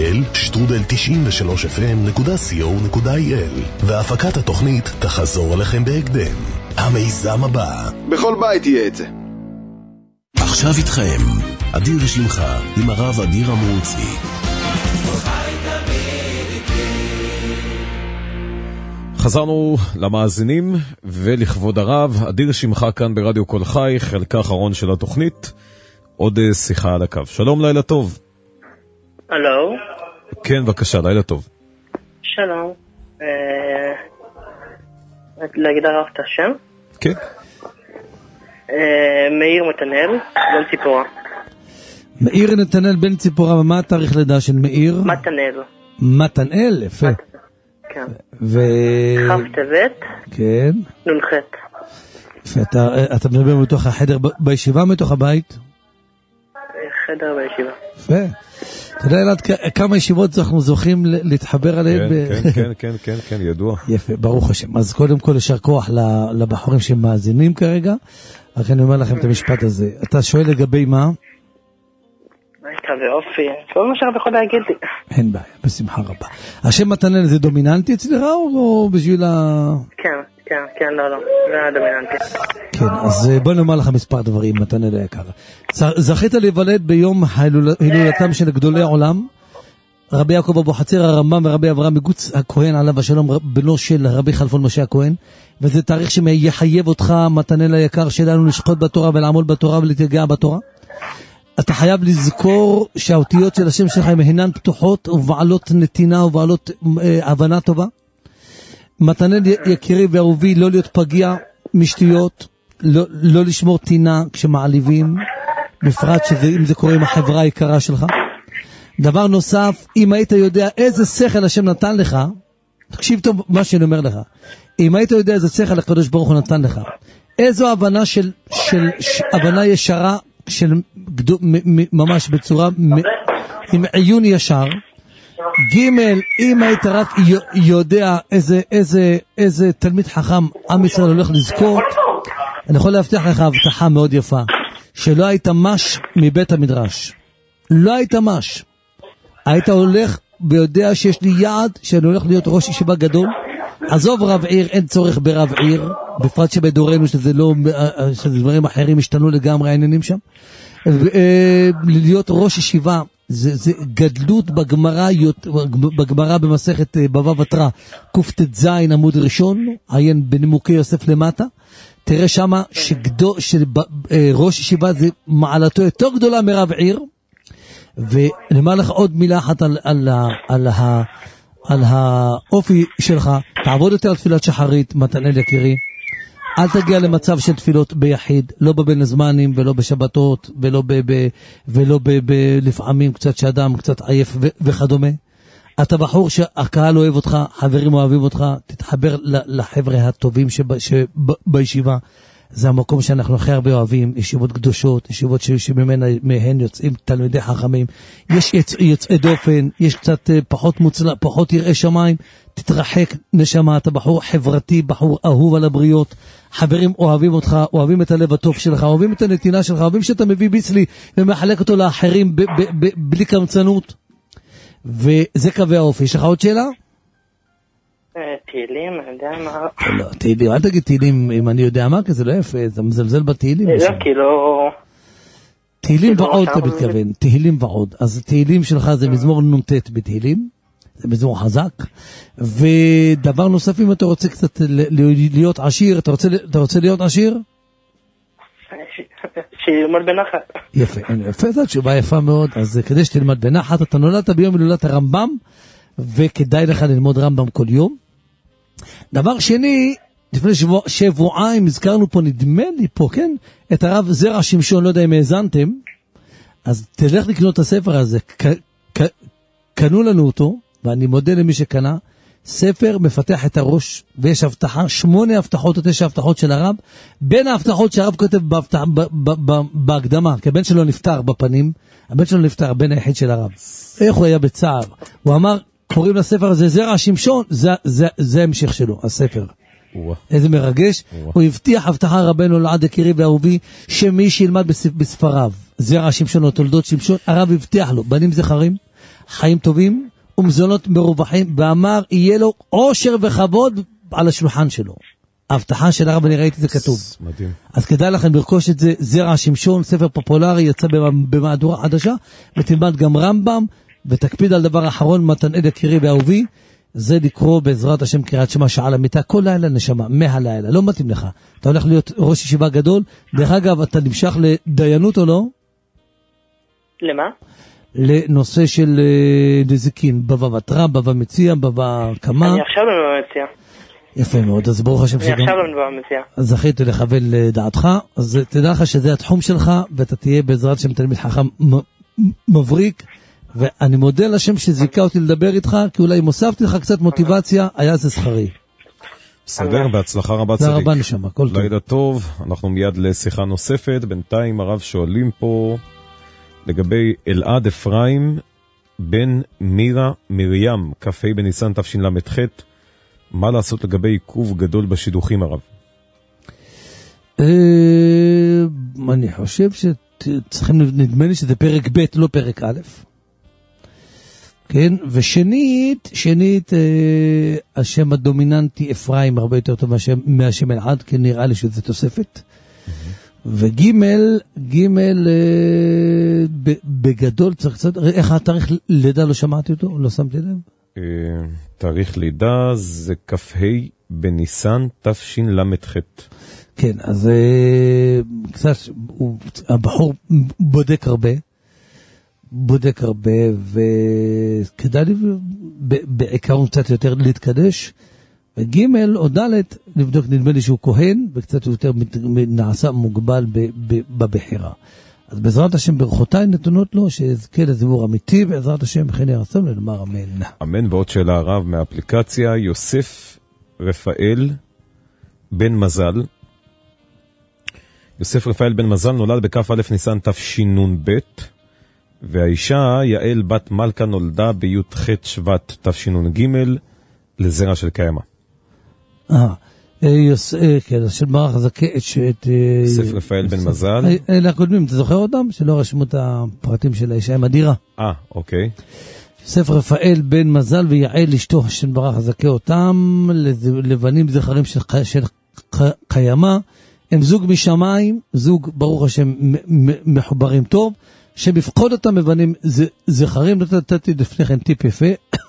ליעל93fm.co.il והפקת התוכנית תחזור אליכם בהקדם. המיזם הבא, בכל בית יהיה את זה. עכשיו איתכם אדיר שמחה עם הרב אדיר המרוצי. חזרנו למאזינים ולכבוד הרב אדיר שמחה כאן ברדיו כל חי, חלקה האחרון של התוכנית. עוד שיחה על הקו. שלום, לילה טוב. הלו. כן, בבקשה, לילה טוב. שלום. להגיד הרב את השם? כן. מאיר מתנאל, בן ציפורה. מאיר נתנאל בן ציפורה, ומה התאריך לידה של מאיר? מתנאל. מתנאל, יפה. כן. חף טבת. כן. נונחת. יפה, אתה מדבר מתוך החדר בישיבה, מתוך הבית? חדר בישיבה. יפה. אתה יודע אלעד כמה ישיבות אנחנו זוכים להתחבר עליהן? כן, ידוע. יפה, ברוך השם. אז קודם כל ישר כוח לבחורים שמאזינים כרגע, רק אני אומר לכם את המשפט הזה. אתה שואל לגבי מה? הייתה ואופי, כל מה שהרב יכול להגיד לי. אין בעיה, בשמחה רבה. השם מתנאל זה דומיננטי אצלך או בשביל כן, לא, זה הדומיננטי. כן, אז בוא נאמר לך מספר דברים, מתנאל היקר. זכית להיוולד ביום הילולתם של גדולי העולם, רבי יעקב אבו חצר הרמב"ם ורבי אברהם מגוץ הכהן עליו השלום, בנו של רבי חלפון משה הכהן, וזה תאריך שיחייב אותך, מתנאל היקר שלנו, לשחוט בתורה ולעמול בתורה ולהתגע בתורה. אתה חייב לזכור שהאותיות של השם שלך הינן פתוחות ובעלות נתינה ובעלות הבנה טובה. מתנאל יקירי ואהובי, לא להיות פגיע משטויות, לא לשמור טינה כשמעליבים, בפרט אם זה קורה עם החברה היקרה שלך. דבר נוסף, אם היית יודע איזה שכל השם נתן לך, תקשיב טוב מה שאני אומר לך, אם היית יודע איזה שכל הקדוש ברוך הוא נתן לך, איזו הבנה הבנה ישרה, ממש בצורה עם עיון ישר. ג' אם היית רק יודע איזה תלמיד חכם עם ישראל הולך לזכות, אני יכול להבטיח לך הבטחה מאוד יפה, שלא היית מש מבית המדרש, לא היית מש, היית הולך ויודע שיש לי יעד שאני הולך להיות ראש ישיבה גדול. עזוב רב עיר, אין צורך ברב עיר, בפרט שבדורנו שזה דברים אחרים השתנו לגמרי העניינים שם. להיות ראש ישיבה זה גדלות בגמרא במסכת בבא בתרא קט"ז עמוד ראשון, עיין בנימוקי יוסף למטה, תראה שמה שראש ישיבה זה מעלתו יותר גדולה מרב עיר. ונאמר לך עוד מילה אחת על האופי שלך, תעבוד יותר על תפילת שחרית, מתנאל יקירי, אל תגיע למצב של תפילות ביחיד, לא בבין הזמנים ולא בשבתות ולא לפעמים קצת שאדם קצת עייף וכדומה. אתה בחור שהקהל אוהב אותך, חברים אוהבים אותך, תתחבר לחבר'ה הטובים בישיבה. זה המקום שאנחנו הכי הרבה אוהבים, ישיבות קדושות, ישיבות שמהן יוצאים תלמידי חכמים. יש יוצאי דופן, יש קצת פחות מוצלח, פחות יראה שמיים. תתרחק נשמה, אתה בחור חברתי, בחור אהוב על הבריות. חברים אוהבים אותך, אוהבים את הלב הטוב שלך, אוהבים את הנתינה שלך, אוהבים שאתה מביא ביצלי ומחלק אותו לאחרים בלי קמצנות. וזה קווי האופי. יש לך עוד שאלה? תהילים, אני יודע מה... לא, תהילים, אל תגיד תהילים אם אני יודע מה, כי זה לא יפה, זה מזלזל בתהילים. לא, כאילו... תהילים ועוד אתה מתכוון, תהילים ועוד. אז תהילים שלך זה מזמור נ"ט בתהילים, זה מזמור חזק. ודבר נוסף, אם אתה רוצה קצת להיות עשיר, אתה רוצה להיות עשיר? שילמד בנחת. יפה, זו תשובה יפה מאוד. אז כדי שתלמד בנחת, אתה נולדת ביום הילולת הרמב"ם, וכדאי לך ללמוד רמב"ם כל יום. דבר שני, לפני שבועיים הזכרנו פה, נדמה לי פה, כן? את הרב זרע שמשון, לא יודע אם האזנתם, אז תלך לקנות את הספר הזה. קנו לנו אותו, ואני מודה למי שקנה, ספר מפתח את הראש, ויש הבטחה, 8 הבטחות או 9 הבטחות של הרב, בין ההבטחות שהרב כותב בהקדמה, כי הבן שלו נפטר בפנים, הבן שלו נפטר, הבן היחיד של הרב. איך הוא היה בצער? הוא אמר, קוראים לספר הזה זרע שמשון, זה המשך שלו, הספר. איזה מרגש. הוא הבטיח הבטחה רבנו לעד יקירי ואהובי, שמי שילמד בספריו, זרע שמשון או תולדות שמשון, הרב הבטיח לו, בנים זכרים, חיים טובים, ומזונות מרווחים, ואמר, יהיה לו עושר וכבוד על השולחן שלו. ההבטחה של הרב, אני ראיתי זה כתוב. מדהים. אז כדאי לכם לרכוש את זה, זרע שמשון, ספר פופולרי, יצא במהדורה חדשה, ותלמד גם רמב"ם, ותקפיד על דבר האחרון, מתנאל יקירי ואהובי, זה לקרוא בעזרת השם קריאת שמע שעה למיטה, כל לילה נשמה, מהלילה, לא מתאים לך. אתה הולך להיות ראש ישיבה גדול, דרך אגב, אתה נמשך לדיינות או לא? למה? לנושא של נזיקין, בבא בתרא, בבא מציע, בבא קמה. אני עכשיו בבא מציע. יפה מאוד, אז ברוך השם שגם... אני עכשיו בבא מציע. אז זכיתי לכוון לדעתך, אז תדע לך שזה התחום שלך, ואתה תהיה בעזרת השם תלמיד חכם מבריק, ואני מודה לשם שזיקה אותי לדבר איתך, כי אולי אם הוספתי לך קצת מוטיבציה, היה זה שכרי. בסדר, בהצלחה רבה צדיק. תודה רבה נשמה, כל טוב. לילה טוב, אנחנו מיד לשיחה נוספת, בינתיים הרב שואלים פה לגבי אלעד אפרים בן מירה מרים, כ"ה בניסן תשל"ח, מה לעשות לגבי עיכוב גדול בשידוכים הרב? אני חושב שצריכים, נדמה לי שזה פרק ב' לא פרק א'. כן, ושנית, השם הדומיננטי אפרים הרבה יותר טוב מהשם אלעד, כי נראה לי שזה תוספת. וגימל, בגדול צריך קצת, איך התאריך לידה לא שמעתי אותו? לא שמתי לב? תאריך לידה זה כ"ה בניסן תשל"ח. כן, אז קצת, הבחור בודק הרבה, וכדאי לי בעיקרון קצת יותר להתקדש, וגימל או ד' לבדוק, נדמה לי שהוא כהן, וקצת יותר נעשה מוגבל בבחירה. אז בעזרת השם ברכותיי נתונות לו, שיזכה לזיבור אמיתי, בעזרת השם בכן ירצון לומר אמן. אמן. ועוד שאלה הרב מהאפליקציה, יוסף רפאל בן מזל. יוסף רפאל בן מזל נולד בכ"א ניסן תשנ"ב, והאישה יעל בת מלכה נולדה בי"ח שבט תשנ"ג לזרע של קיימה. כן, של מערך הזכה, יוסף רפאל בן מזל. אלה הקודמים, אתה זוכר אותם? שלא רשמו את הפרטים של האישה עם הדירה. אוקיי. יוסף רפאל בן מזל ויעל אשתו של מערך הזכה אותם, לבנים זכרים של קיימה, הם זוג משמיים, זוג ברוך השם מחוברים טוב, שבפקוד אותם מבנים זכרים. נתתי לפני כן טיפ יפה,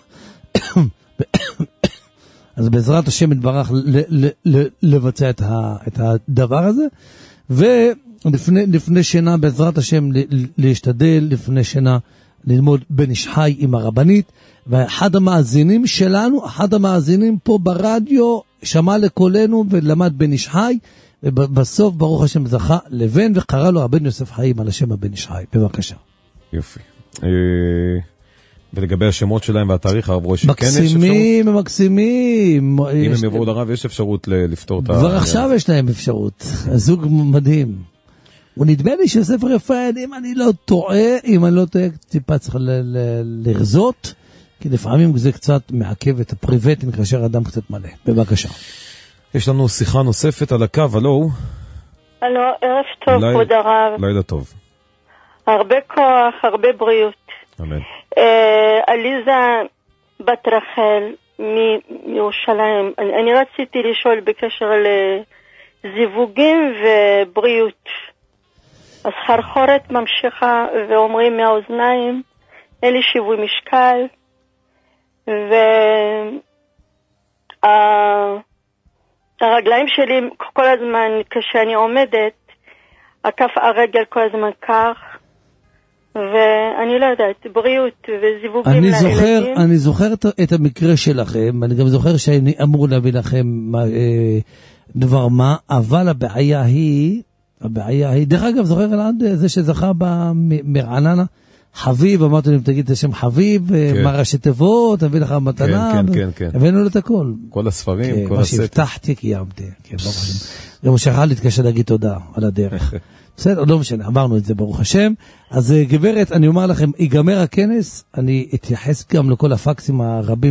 אז בעזרת השם יתברך לבצע את הדבר הזה, ולפני שינה בעזרת השם להשתדל, לפני שינה ללמוד בן איש חי עם הרבנית, ואחד המאזינים שלנו, אחד המאזינים פה ברדיו, שמע לקולנו ולמד בן איש חי, ובסוף ברוך השם זכה לבן, וקרא לו הבן יוסף חיים על השם הבן איש חי. בבקשה. יופי. ולגבי השמות שלהם והתאריך, הרב ראשי, כן יש אפשרות? מקסימים, מקסימים. אם הם יבואו לרב, יש אפשרות לפתור את ה... כבר עכשיו יש להם אפשרות. הזוג מדהים. הוא נדמה לי שספר רפאל, אם אני לא טועה, טיפה צריך לרזות, כי לפעמים זה קצת מעכב את הפריבטים כאשר אדם קצת מלא. בבקשה. יש לנו שיחה נוספת על הקו, הלו? הלו, ערב טוב, כבוד הרב. לילה טוב. הרבה כוח, הרבה בריאות. אמן. עליזה בת רחל מירושלים. אני רציתי לשאול בקשר לזיווגים ובריאות. הסחרחורת ממשיכה ואומרים מהאוזניים, אין לי שיווי משקל, והרגליים שלי כל הזמן, כשאני עומדת, הכף הרגל כל הזמן כך, ואני לא יודעת, בריאות וזיווגים לילדים. אני זוכר את המקרה שלכם, אני גם זוכר שאני אמור להביא לכם דבר מה, אבל הבעיה היא, דרך אגב, זוכר אלעד, זה שזכה מרעננה, חביב, אמרתי להם, תגיד את השם חביב, מה ראשי תיבות, תביא לך מתנה, הבאנו לו את הכל. כל הספרים, כל הספר. מה שהבטחתי, קיימתי. גם הוא שכח להתקשר להגיד תודה על הדרך. בסדר, לא משנה, אמרנו את זה, ברוך השם. אז גברת, אני אומר לכם, ייגמר הכנס, אני אתייחס גם לכל הפקסים הרבים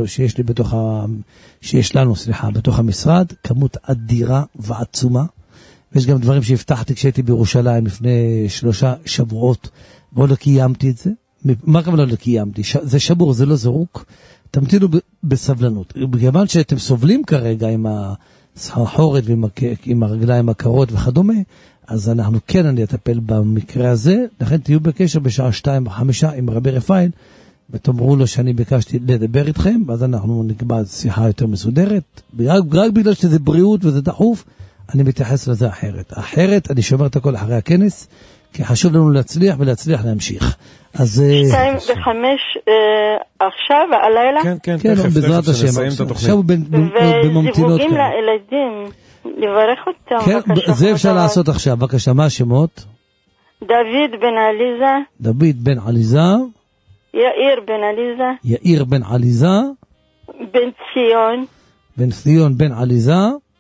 שיש לנו, בתוך המשרד, כמות אדירה ועצומה. ויש גם דברים שהבטחתי כשהייתי בירושלים לפני 3 שבועות, ולא קיימתי את זה. מה גם לא קיימתי? זה שבור, זה לא זרוק. תמתינו בסבלנות. בגלל שאתם סובלים כרגע עם הסחרחורת ועם הרגליים הקרות וכדומה, אז אני אטפל במקרה הזה, לכן תהיו בקשר בשעה 2:05 עם רבי רפאל, ותאמרו לו שאני ביקשתי לדבר איתכם, ואז אנחנו נקבע שיחה יותר מסודרת, רק בגלל שזה בריאות וזה דחוף, אני מתייחס לזה אחרת, אני שומר את הכל אחרי הכנס, כי חשוב לנו להצליח ולהצליח להמשיך. אז 2:05 עכשיו, הלילה? כן, בעזרת השם. עכשיו הוא בממתינות. וזיווגים לילדים, לברך אותם. כן, זה אפשר לעשות עכשיו. בבקשה, מה השמות? דוד בן עליזה. יאיר בן עליזה. בן ציון בן עליזה.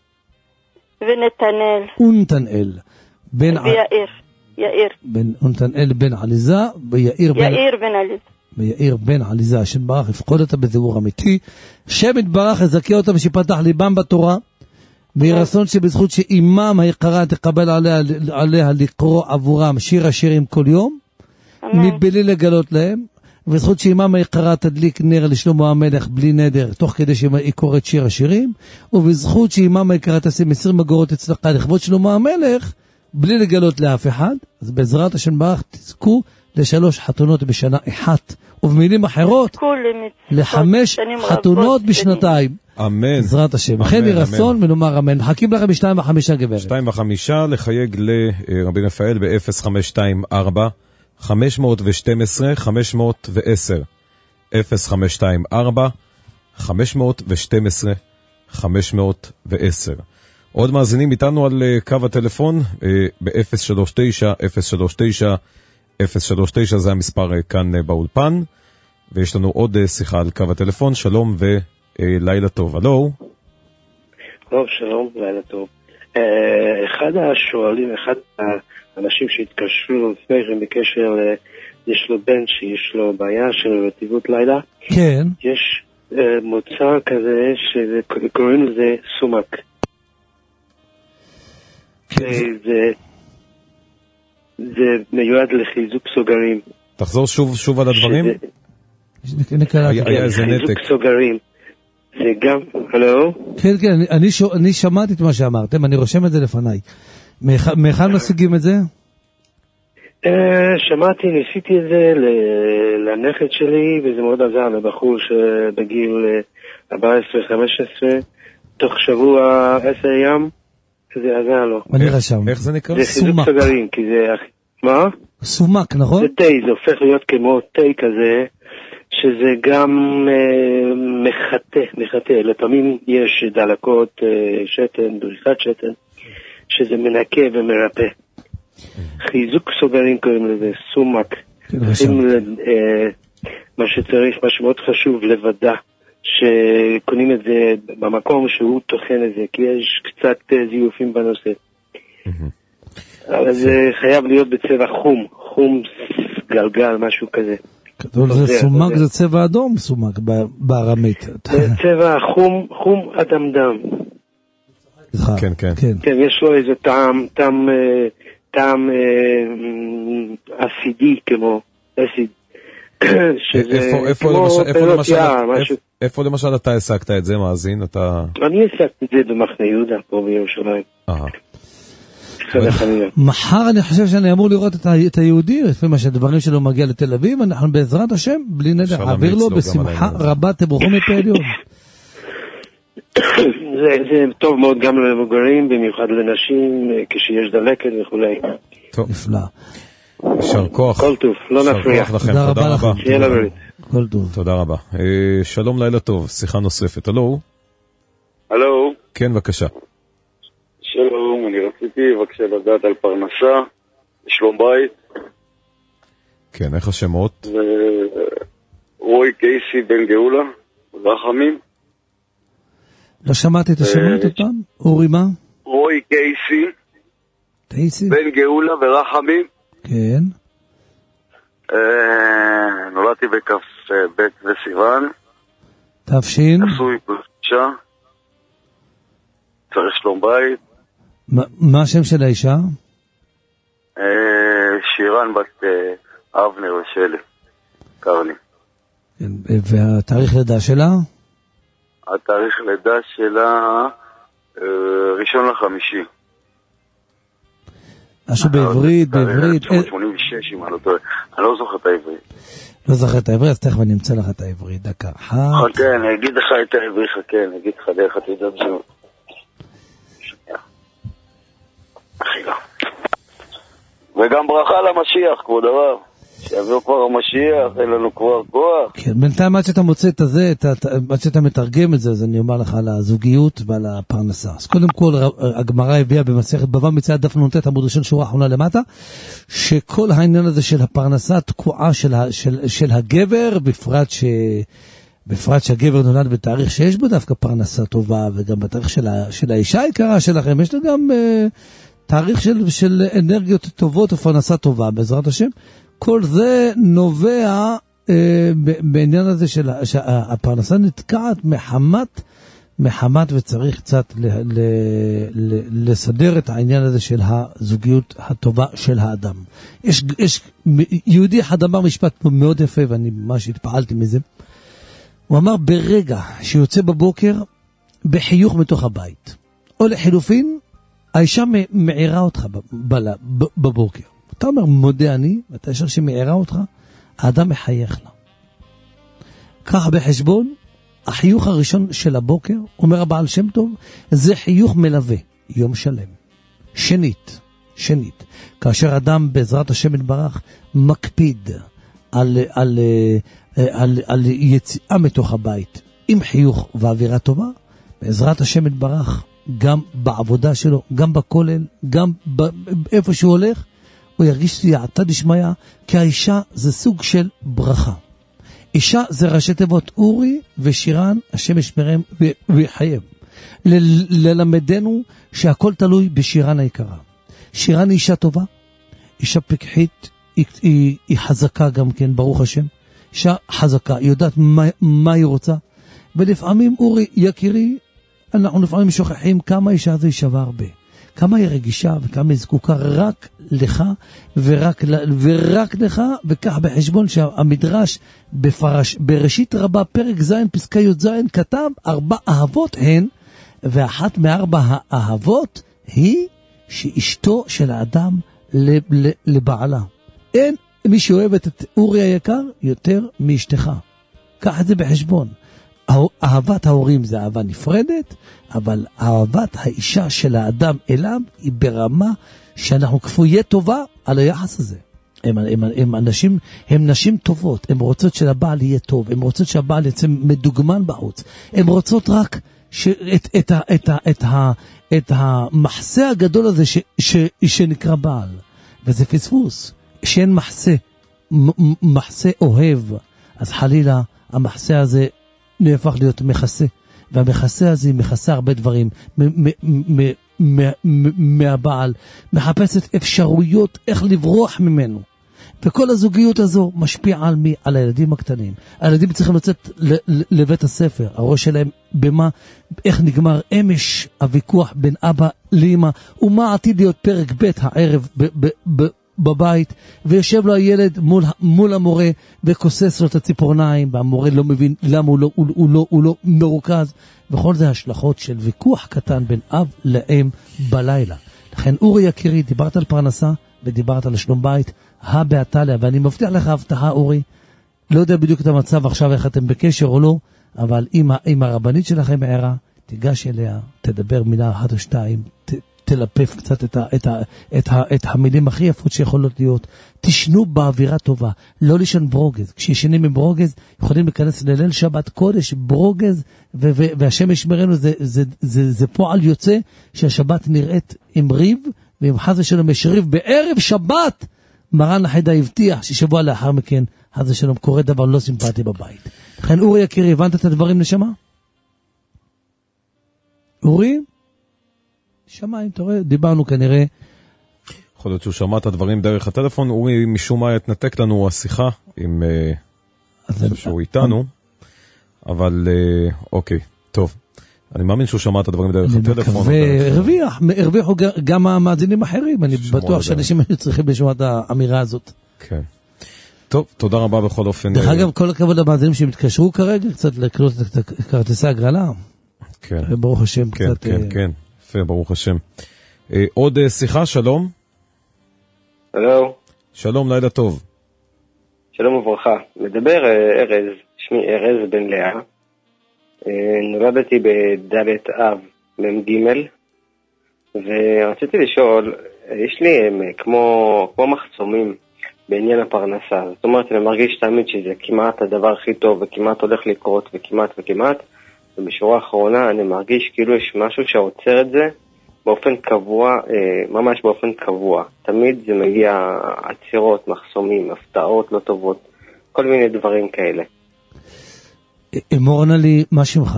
ונתנאל. יאיר בן עליזה ויאיר בן עליזה, השם ברח יפקוד אותה בזיבור אמיתי, שם יתברך יזכה אותה ושיפתח ליבם בתורה, ויהי רצון שבזכות שאימם היקרה תקבל עליה לקרוא עבורם שיר השירים כל יום, מבלי לגלות להם, ובזכות שאימם היקרה תדליק נר לשלמה המלך בלי נדר, תוך כדי שהיא קוראת שיר השירים, ובזכות שאימם היקרה תשים 20 אגורות אצלך לכבוד שלמה המלך, בלי לגלות לאף אחד. אז בעזרת השם ברוך תזכו ל3 חתונות בשנה אחת, ובמילים אחרות, ל5 חתונות בשנתיים. אמן. בעזרת השם. לכן ירצון ונאמר אמן. מחכים לכם ב2:05 גברת. 2:05 לחייג לרבי רפאל ב-0524 512 510 0524 512 510. עוד מאזינים איתנו על קו הטלפון ב-039-039-039, זה המספר כאן באולפן, ויש לנו עוד שיחה על קו הטלפון. שלום ולילה טוב. הלו? טוב, שלום, לילה טוב. אחד השואלים, אחד האנשים שהתקשרו לפני כן בקשר, יש לו בן שיש לו בעיה של רטיבות לילה. כן. יש מוצר כזה שקוראים לזה סומק. זה מיועד לחיזוק סוגרים. תחזור שוב על הדברים. היה איזה נתק. חיזוק סוגרים. זה גם, הלו? כן, אני שמעתי את מה שאמרתם, אני רושם את זה לפניי. מאחד משיגים את זה? שמעתי, ניסיתי את זה לנכד שלי, וזה מאוד עזר לבחור שבגיל 14-15, תוך שבוע 10 ימים, זה עזר לו. אני רשם. איך זה נקרא? זה חיזוק סוגרים, כי זה... מה? סומק, נכון? זה תה, זה הופך להיות כמו תה כזה, שזה גם מחטא. לפעמים יש דלקות שתן, דריכת שתן, שזה מנקה ומרפא. חיזוק סוגרים קוראים לזה, סומק. צריכים מה שצריך, מה שמאוד חשוב, לוודא שקונים את זה במקום שהוא תוכן את זה, כי יש קצת זיופים בנושא. אבל זה חייב להיות בצבע חום גלגל, משהו כזה. כתוב זה סומק, זה צבע אדום סומק בארמית. זה צבע חום אדמדם. כן, כן. כן, יש לו איזה טעם אסידי כמו אסיד. איפה למשל אתה הסקת את זה, מאזין? אני הסקתי את זה במחנה יהודה פה בירושלים. מחר אני חושב שאני אמור לראות את היהודי, לפי מה שהדברים שלו מגיע לתל אביב, אנחנו בעזרת השם, בלי נדר, אעביר לו בשמחה רבה, תבורכו מפה עליון. זה טוב מאוד גם למבוגרים, במיוחד לנשים, כשיש דלקת וכולי. טוב. נפלא. יישר כוח. כל טוב, לא נפריע. תודה רבה לכם. שיהיה לברית. כל טוב. תודה רבה. שלום, לילה טוב, שיחה נוספת. הלו? הלו? כן, בבקשה. שלום, אני רציתי בבקשה לדעת על פרנסה, שלום בית. כן, איך השמות? רוי קייסי בן גאולה, רחמים. לא שמעתי את השמות אותם? אורי מה? רוי קייסי בן גאולה ורחמים. כן. נולדתי בכף בית וסיוון. תפשין. נשוי פלושה. צריך שלום בית. מה השם של האישה? שירן בת אבנר ושלי קרני. והתאריך לידה שלה? התאריך לידה שלה 1/5. משהו בעברית, בעברית. 86 אם אני לא טועה. אני לא זוכר את העברית. לא זוכר את העברית, אז תכף אני אמצא לך את העברית. דקה. חכה, אני אגיד לך את העברית, חכה, אני אגיד לך דרך התעודת זהות. וגם ברכה למשיח, כבוד הרב. שיבוא כבר המשיח, אין לנו כבר כוח. כן, בינתיים עד שאתה מוצא את זה, עד שאתה מתרגם את זה, אז אני אומר לך על הזוגיות ועל הפרנסה. אז קודם כל, הגמרא הביאה במסכת בבא מצד דף נ"ט עמוד ראשון שורה אחרונה למטה, שכל העניין הזה של הפרנסה תקועה של הגבר, בפרט שהגבר נולד בתאריך שיש בו דווקא פרנסה טובה, וגם בתאריך של האישה היקרה שלכם, יש לה גם תאריך של אנרגיות טובות ופרנסה טובה, בעזרת השם. כל זה נובע בעניין הזה שהפרנסה נתקעת מחמת וצריך קצת לסדר את העניין הזה של הזוגיות הטובה של האדם. יש יהודי אחד אמר משפט מאוד יפה ואני ממש התפעלתי מזה. הוא אמר ברגע שיוצא בבוקר בחיוך מתוך הבית, או לחילופין, האישה מעירה אותך בבוקר. אתה אומר מודה אני, ואתה ישר שמעירה אותך, האדם מחייך לה. ככה בחשבון, החיוך הראשון של הבוקר, אומר הבעל שם טוב, זה חיוך מלווה, יום שלם. שנית, כאשר אדם בעזרת השם יתברך מקפיד על יציאה מתוך הבית עם חיוך ואווירה טובה, בעזרת השם יתברך, גם בעבודה שלו, גם בכולל, גם איפה שהוא הולך, הוא ירגיש סייעתא דשמיא, כי האישה זה סוג של ברכה. אישה זה ראשי תיבות אורי ושירן, השם ישמרם ויחייב. ללמדנו שהכל תלוי בשירן היקרה. שירן היא אישה טובה, אישה פיקחית, היא חזקה גם כן, ברוך השם. אישה חזקה, היא יודעת מה היא רוצה. ולפעמים אורי יקירי, אנחנו לפעמים שוכחים כמה אישה הזו היא שווה הרבה. כמה היא רגישה וכמה היא זקוקה רק לך ורק לך, וכך בחשבון שהמדרש בראשית רבה פרק ז' פסקה י"ז כתב 4 אהבות הן, ואחת מ4 האהבות היא שאשתו של האדם לבעלה. אין מי שאוהבת את אורי היקר יותר מאשתך. קח את זה בחשבון. אהבת ההורים זה אהבה נפרדת, אבל אהבת האישה של האדם אליו היא ברמה שאנחנו כפויי טובה על היחס הזה. הם נשים טובות, הן רוצות שהבעל יהיה טוב, הן רוצות שהבעל יצא מדוגמן בחוץ, הן רוצות רק את המחסה הגדול הזה שנקרא בעל, וזה פספוס, שאין מחסה אוהב, אז חלילה המחסה הזה נהפך להיות מכסה, והמכסה הזה מכסה הרבה דברים מהבעל, מחפשת אפשרויות איך לברוח ממנו, וכל הזוגיות הזו משפיעה על מי? על הילדים הקטנים. הילדים צריכים לצאת לבית הספר, הראש שלהם במה, איך נגמר אמש הוויכוח בין אבא לאמא, ומה עתיד להיות פרק ב' הערב בבית, ויושב לו הילד מול המורה וכוסס לו את הציפורניים, והמורה לא מבין למה הוא לא מרוכז, וכל זה השלכות של ויכוח קטן בין אב לאם בלילה. לכן אורי יקירי, דיברת על פרנסה ודיברת על שלום בית, הבעתליה, ואני מבטיח לך הבטחה אורי, לא יודע בדיוק את המצב עכשיו איך אתם בקשר או לא, אבל אם הרבנית שלכם הערה, תיגש אליה, תדבר מילה אחת או שתיים, תלפף קצת את המילים הכי יפות שיכולות להיות, תשנו באווירה טובה, לא לישון ברוגז. כשישנים בברוגז, יכולים להיכנס לליל שבת קודש, ברוגז, והשם ישמרנו, זה פועל יוצא, שהשבת נראית עם ריב, ועם חס ושלום יש ריב בערב שבת, מרן החידה הבטיח ששבוע לאחר מכן, חס ושלום קורה דבר לא סימפטי בבית. לכן אורי יקירי, הבנת את הדברים נשמה? אורי? שמיים, אתה רואה, דיברנו כנראה. יכול להיות שהוא שמע את הדברים דרך הטלפון, אורי משום מה יתנתק לנו השיחה עם שהוא איתנו, אבל אוקיי, טוב. אני מאמין שהוא שמע את הדברים דרך הטלפון. הרוויחו גם המאזינים האחרים, אני בטוח שאנשים היו צריכים לשמוע את האמירה הזאת. כן. טוב, תודה רבה בכל אופן. דרך אגב, כל הכבוד למאזינים שהם התקשרו כרגע, קצת לקנות את כרטיסי הגרלה. כן. ברוך השם. כן, כן, כן. יפה, ברוך השם. עוד שיחה, שלום. הלו. שלום, לילה טוב. שלום וברכה. מדבר ארז, שמי ארז בן לאה. נולדתי בדלת אב מ"ג, ורציתי לשאול, יש לי כמו מחסומים בעניין הפרנסה. זאת אומרת, אני מרגיש תמיד שזה כמעט הדבר הכי טוב, וכמעט הולך לקרות, וכמעט, ובשורה האחרונה אני מרגיש כאילו יש משהו שעוצר את זה באופן קבוע, ממש באופן קבוע. תמיד זה מגיע עצירות, מחסומים, הפתעות לא טובות, כל מיני דברים כאלה. אמור לי, מה שמך?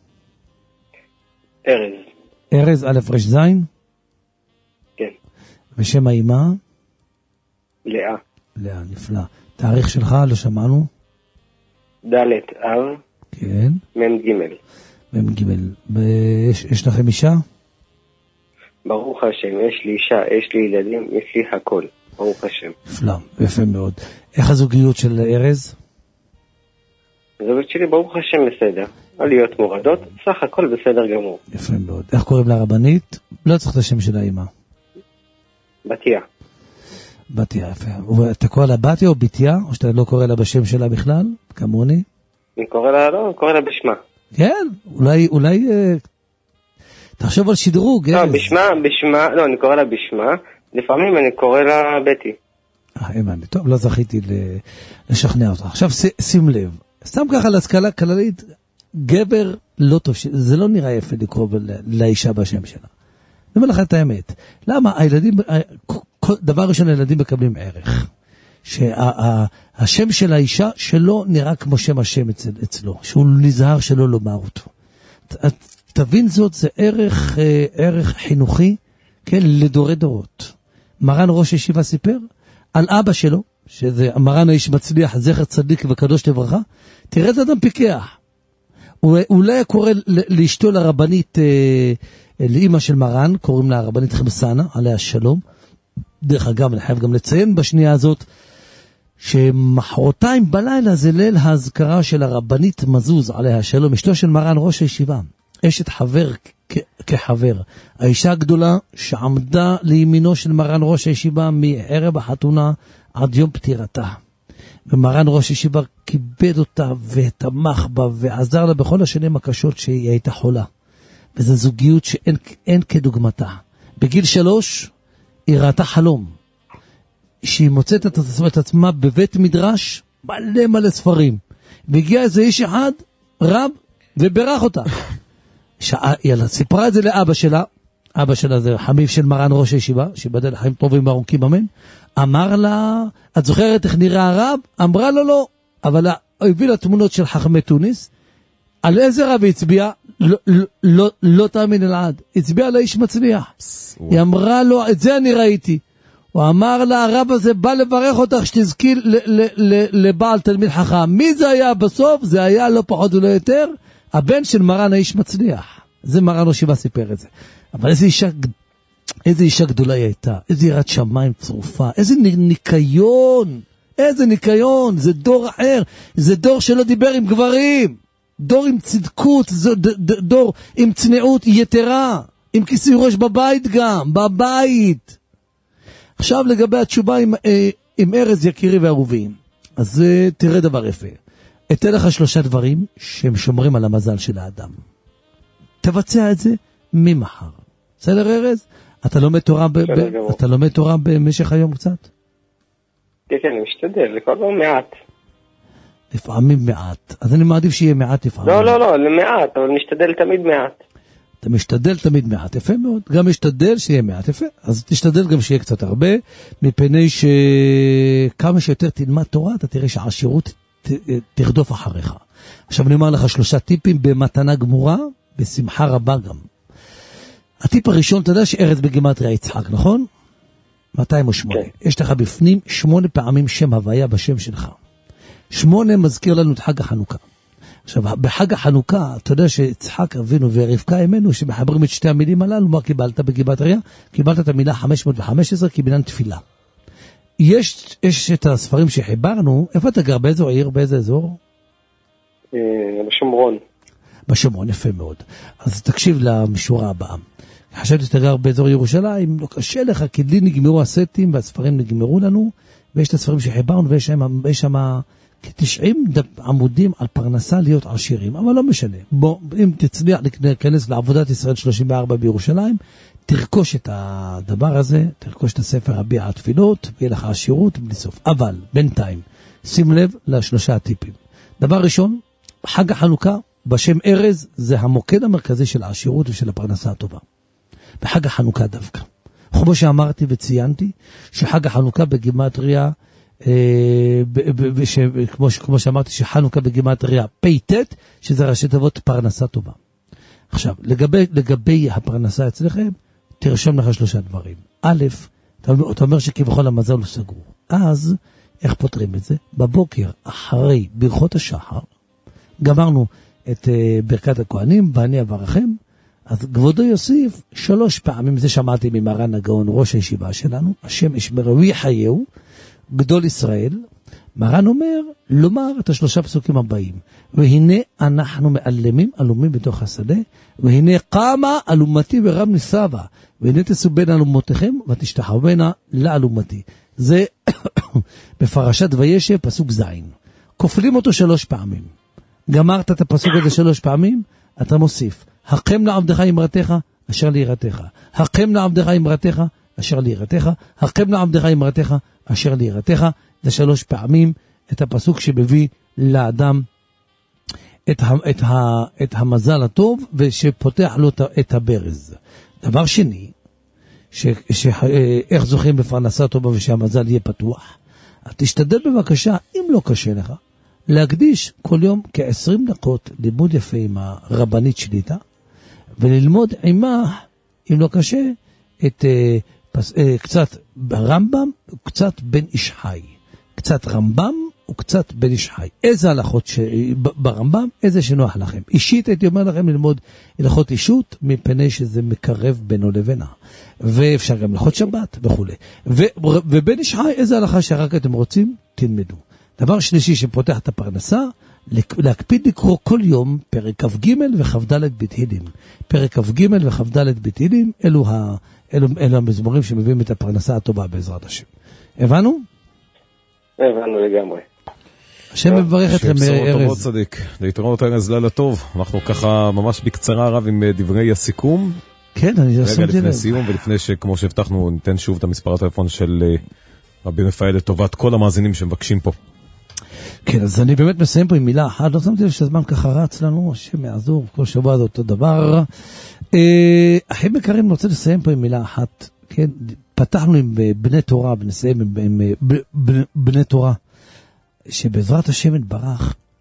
ארז. ארז א' ר' ז'? כן. ושם האמא? לאה. לאה, נפלא. תאריך שלך, לא שמענו? דלת אב. כן. מ"ג. מ"ג. יש לכם אישה? ברוך השם, יש לי אישה, יש לי ילדים, יש לי הכל. ברוך השם. נפלא, יפה מאוד. איך הזוגיות של ארז? הזוגיות שלי ברוך השם בסדר. עליות מורדות, סך הכל בסדר גמור. יפה מאוד. איך קוראים לרבנית? לא צריך את השם של האמא. בתיה. בתיה, יפה. אתה קורא לה בתיה או בתיה? או שאתה לא קורא לה בשם שלה בכלל? כמוני? אני קורא לה, לא, אני קורא לה בשמה. כן, אולי תחשוב על שדרוג. לא, בשמה, לא, אני קורא לה בשמה. לפעמים אני קורא לה בתי. הבנתי, טוב, לא זכיתי לשכנע אותך. עכשיו שים לב, סתם ככה להשכלה כללית, גבר לא טוב, זה לא נראה יפה לקרוא לאישה בשם שלה. אני אומר לך את האמת. למה? הילדים, דבר ראשון, הילדים מקבלים ערך. שהשם של האישה שלו נראה כמו שם השם אצלו, שהוא נזהר שלא לומר אותו. תבין זאת, זה ערך חינוכי, כן, לדורי דורות. מרן ראש ישיבה סיפר על אבא שלו, שזה מרן האיש מצליח, זכר צדיק וקדוש לברכה, תראה את אדם פיקח. הוא לא היה קורא לאשתו לרבנית, לאמא של מרן, קוראים לה הרבנית חמסנה, עליה שלום. דרך אגב, אני חייב גם לציין בשנייה הזאת, שמחרתיים בלילה זה ליל ההזכרה של הרבנית מזוז, עליה שלום, אשתו של מרן ראש הישיבה. אשת חבר כחבר. האישה הגדולה שעמדה לימינו של מרן ראש הישיבה מערב החתונה עד יום פטירתה. ומרן ראש הישיבה כיבד אותה ותמך בה ועזר לה בכל השנים הקשות שהיא הייתה חולה. וזו זוגיות שאין כדוגמתה. בגיל 3 היא ראתה חלום. שהיא מוצאת את עצמה בבית מדרש מלא ספרים. והגיע איזה איש אחד, רב, וברך אותה. יאללה, סיפרה את זה לאבא שלה, אבא שלה זה חמיב של מרן ראש הישיבה, שבדל חיים טובים וארוכים אמן, אמר לה, את זוכרת איך נראה הרב? אמרה לו לא, אבל הביא לתמונות של חכמי תוניס, על איזה רב הצביע? לא תאמין אלעד, הצביע לאיש מצליח. היא אמרה לו, את זה אני ראיתי. הוא אמר לה, הרב הזה בא לברך אותך שתזכי לבעל תלמיד חכם. מי זה היה בסוף? זה היה לא פחות ולא יותר, הבן של מרן האיש מצליח. זה מרן השיבה סיפר את זה. אבל איזה אישה גדולה היא הייתה, איזה יראת שמיים צרופה, איזה ניקיון, איזה ניקיון, זה דור אחר, זה דור שלא דיבר עם גברים, דור עם צדקות, דור עם צניעות יתרה, עם כיסוי ראש בבית גם, בבית. עכשיו לגבי התשובה עם ארז יקירי ואהובים, אז תראה דבר יפה, אתן לך 3 דברים שהם שומרים על המזל של האדם. תבצע את זה ממחר. בסדר ארז? אתה לומד תורה במשך היום קצת? כן, אני משתדל, זה כל פעם מעט. לפעמים מעט. אז אני מעדיף שיהיה מעט לפעמים. לא, מעט, אבל משתדל תמיד מעט. אתה משתדל תמיד מעט, יפה מאוד. גם משתדל שיהיה מעט, יפה. אז תשתדל גם שיהיה קצת הרבה, מפני שכמה שיותר תלמד תורה, אתה תראה שהעשירות תרדוף אחריך. עכשיו אני אומר לך 3 טיפים במתנה גמורה, בשמחה רבה גם. הטיפ הראשון, אתה יודע שארז בגימטריה יצחק, נכון? 208. כן. יש לך בפנים 8 פעמים שם הוויה בשם שלך. 8 מזכיר לנו את חג החנוכה. עכשיו, בחג החנוכה, אתה יודע שיצחק אבינו ורבקה אמנו, שמחברים את 2 המילים הללו, מה קיבלת בגימטריה? קיבלת את המילה 515 כבניין תפילה. יש את הספרים שחיברנו, איפה אתה גר? באיזו עיר? באיזה אזור? בשומרון. בשומרון, יפה מאוד. אז תקשיב למשורה הבאה. חשבתי שאתה גר באזור ירושלים, לא קשה לך, כי לי נגמרו הסטים והספרים נגמרו לנו, ויש את הספרים שחיברנו, ויש שם כ-90 עמודים על פרנסה להיות עשירים, אבל לא משנה. בוא, אם תצליח להיכנס לעבודת ישראל 34 בירושלים, תרכוש את הדבר הזה, תרכוש את הספר הביע התפילות, ויהיה לך עשירות בלי סוף. אבל, בינתיים, שים לב ל3 טיפים. דבר ראשון, חג החנוכה, בשם ארז, זה המוקד המרכזי של העשירות ושל הפרנסה הטובה. בחג החנוכה דווקא. כמו שאמרתי וציינתי, שחג החנוכה בגימטריה, כמו שאמרתי שחנוכה בגימטריה פ"ט, שזה ראשי תיבות פרנסה טובה. עכשיו, לגבי הפרנסה אצלכם, תרשום לך 3 דברים. א', אתה אומר שכבכל המזל הוא סגור. אז, איך פותרים את זה? בבוקר, אחרי ברכות השחר, גמרנו את ברכת הכהנים, ואני אברכם, אז כבודו יוסיף 3 פעמים, זה שמעתי ממרן הגאון, ראש הישיבה שלנו, השם ישמרו ויחייהו, גדול ישראל, מרן אומר, לומר את 3 פסוקים הבאים, והנה אנחנו מאלמים אלומים בתוך השדה, והנה קמה אלומתי ורב נסבה, והנה תסו בין אלומותיכם ותשתחוונה לאלומתי. זה בפרשת וישב, פסוק זין. כופלים אותו 3 פעמים. גמרת את הפסוק הזה 3 פעמים, אתה מוסיף, הקם לעבדך אמרתך, אשר ליראתך. הקם לעבדך אמרתך, אשר ליראתך. הקם לעבדך אמרתך, אשר ליראתך. זה 3 פעמים את הפסוק שמביא לאדם את המזל הטוב, ושפותח לו את הברז. דבר שני, איך זוכים בפרנסה טובה ושהמזל יהיה פתוח, תשתדל בבקשה, אם לא קשה לך, להקדיש כל יום כ-20 דקות לימוד יפה עם הרבנית שליטה, וללמוד עימה, אם לא קשה, קצת רמב"ם וקצת בן איש חי. קצת רמב"ם וקצת בן איש חי. איזה הלכות ברמב"ם, איזה שנוח לכם. אישית הייתי אומר לכם ללמוד הלכות אישות, מפני שזה מקרב בינו לבינה. ואפשר גם הלכות שבת וכו'. ובן איש חי, איזה הלכה שרק אתם רוצים, תלמדו. דבר שלישי שפותח את הפרנסה, להקפיד לקרוא כל יום פרק כ"ג וכ"ד בתהילים. פרק כ"ג וכ"ד בתהילים, אלו המזמורים שמביאים את הפרנסה הטובה בעזרת השם. הבנו? הבנו לגמרי. השם מברך אתכם ארז. צדיק. להתראות ארז, לילה טוב. אנחנו ככה ממש בקצרה רב עם דברי הסיכום. כן, אני שמתי לב. רגע לפני סיום, ולפני שכמו שהבטחנו ניתן שוב את המספר הטלפון של רבי רפאל לטובת כל המאזינים שמבקשים פה. כן, אז אני באמת מסיים פה עם מילה אחת, לא שמתי לב שהזמן ככה רץ לנו, השם יעזור, כל שבוע זה אותו דבר. אחים יקרים, אני רוצה לסיים פה עם מילה אחת, כן, פתחנו עם בני תורה, ונסיים עם בני תורה, שבעזרת השם יתברך,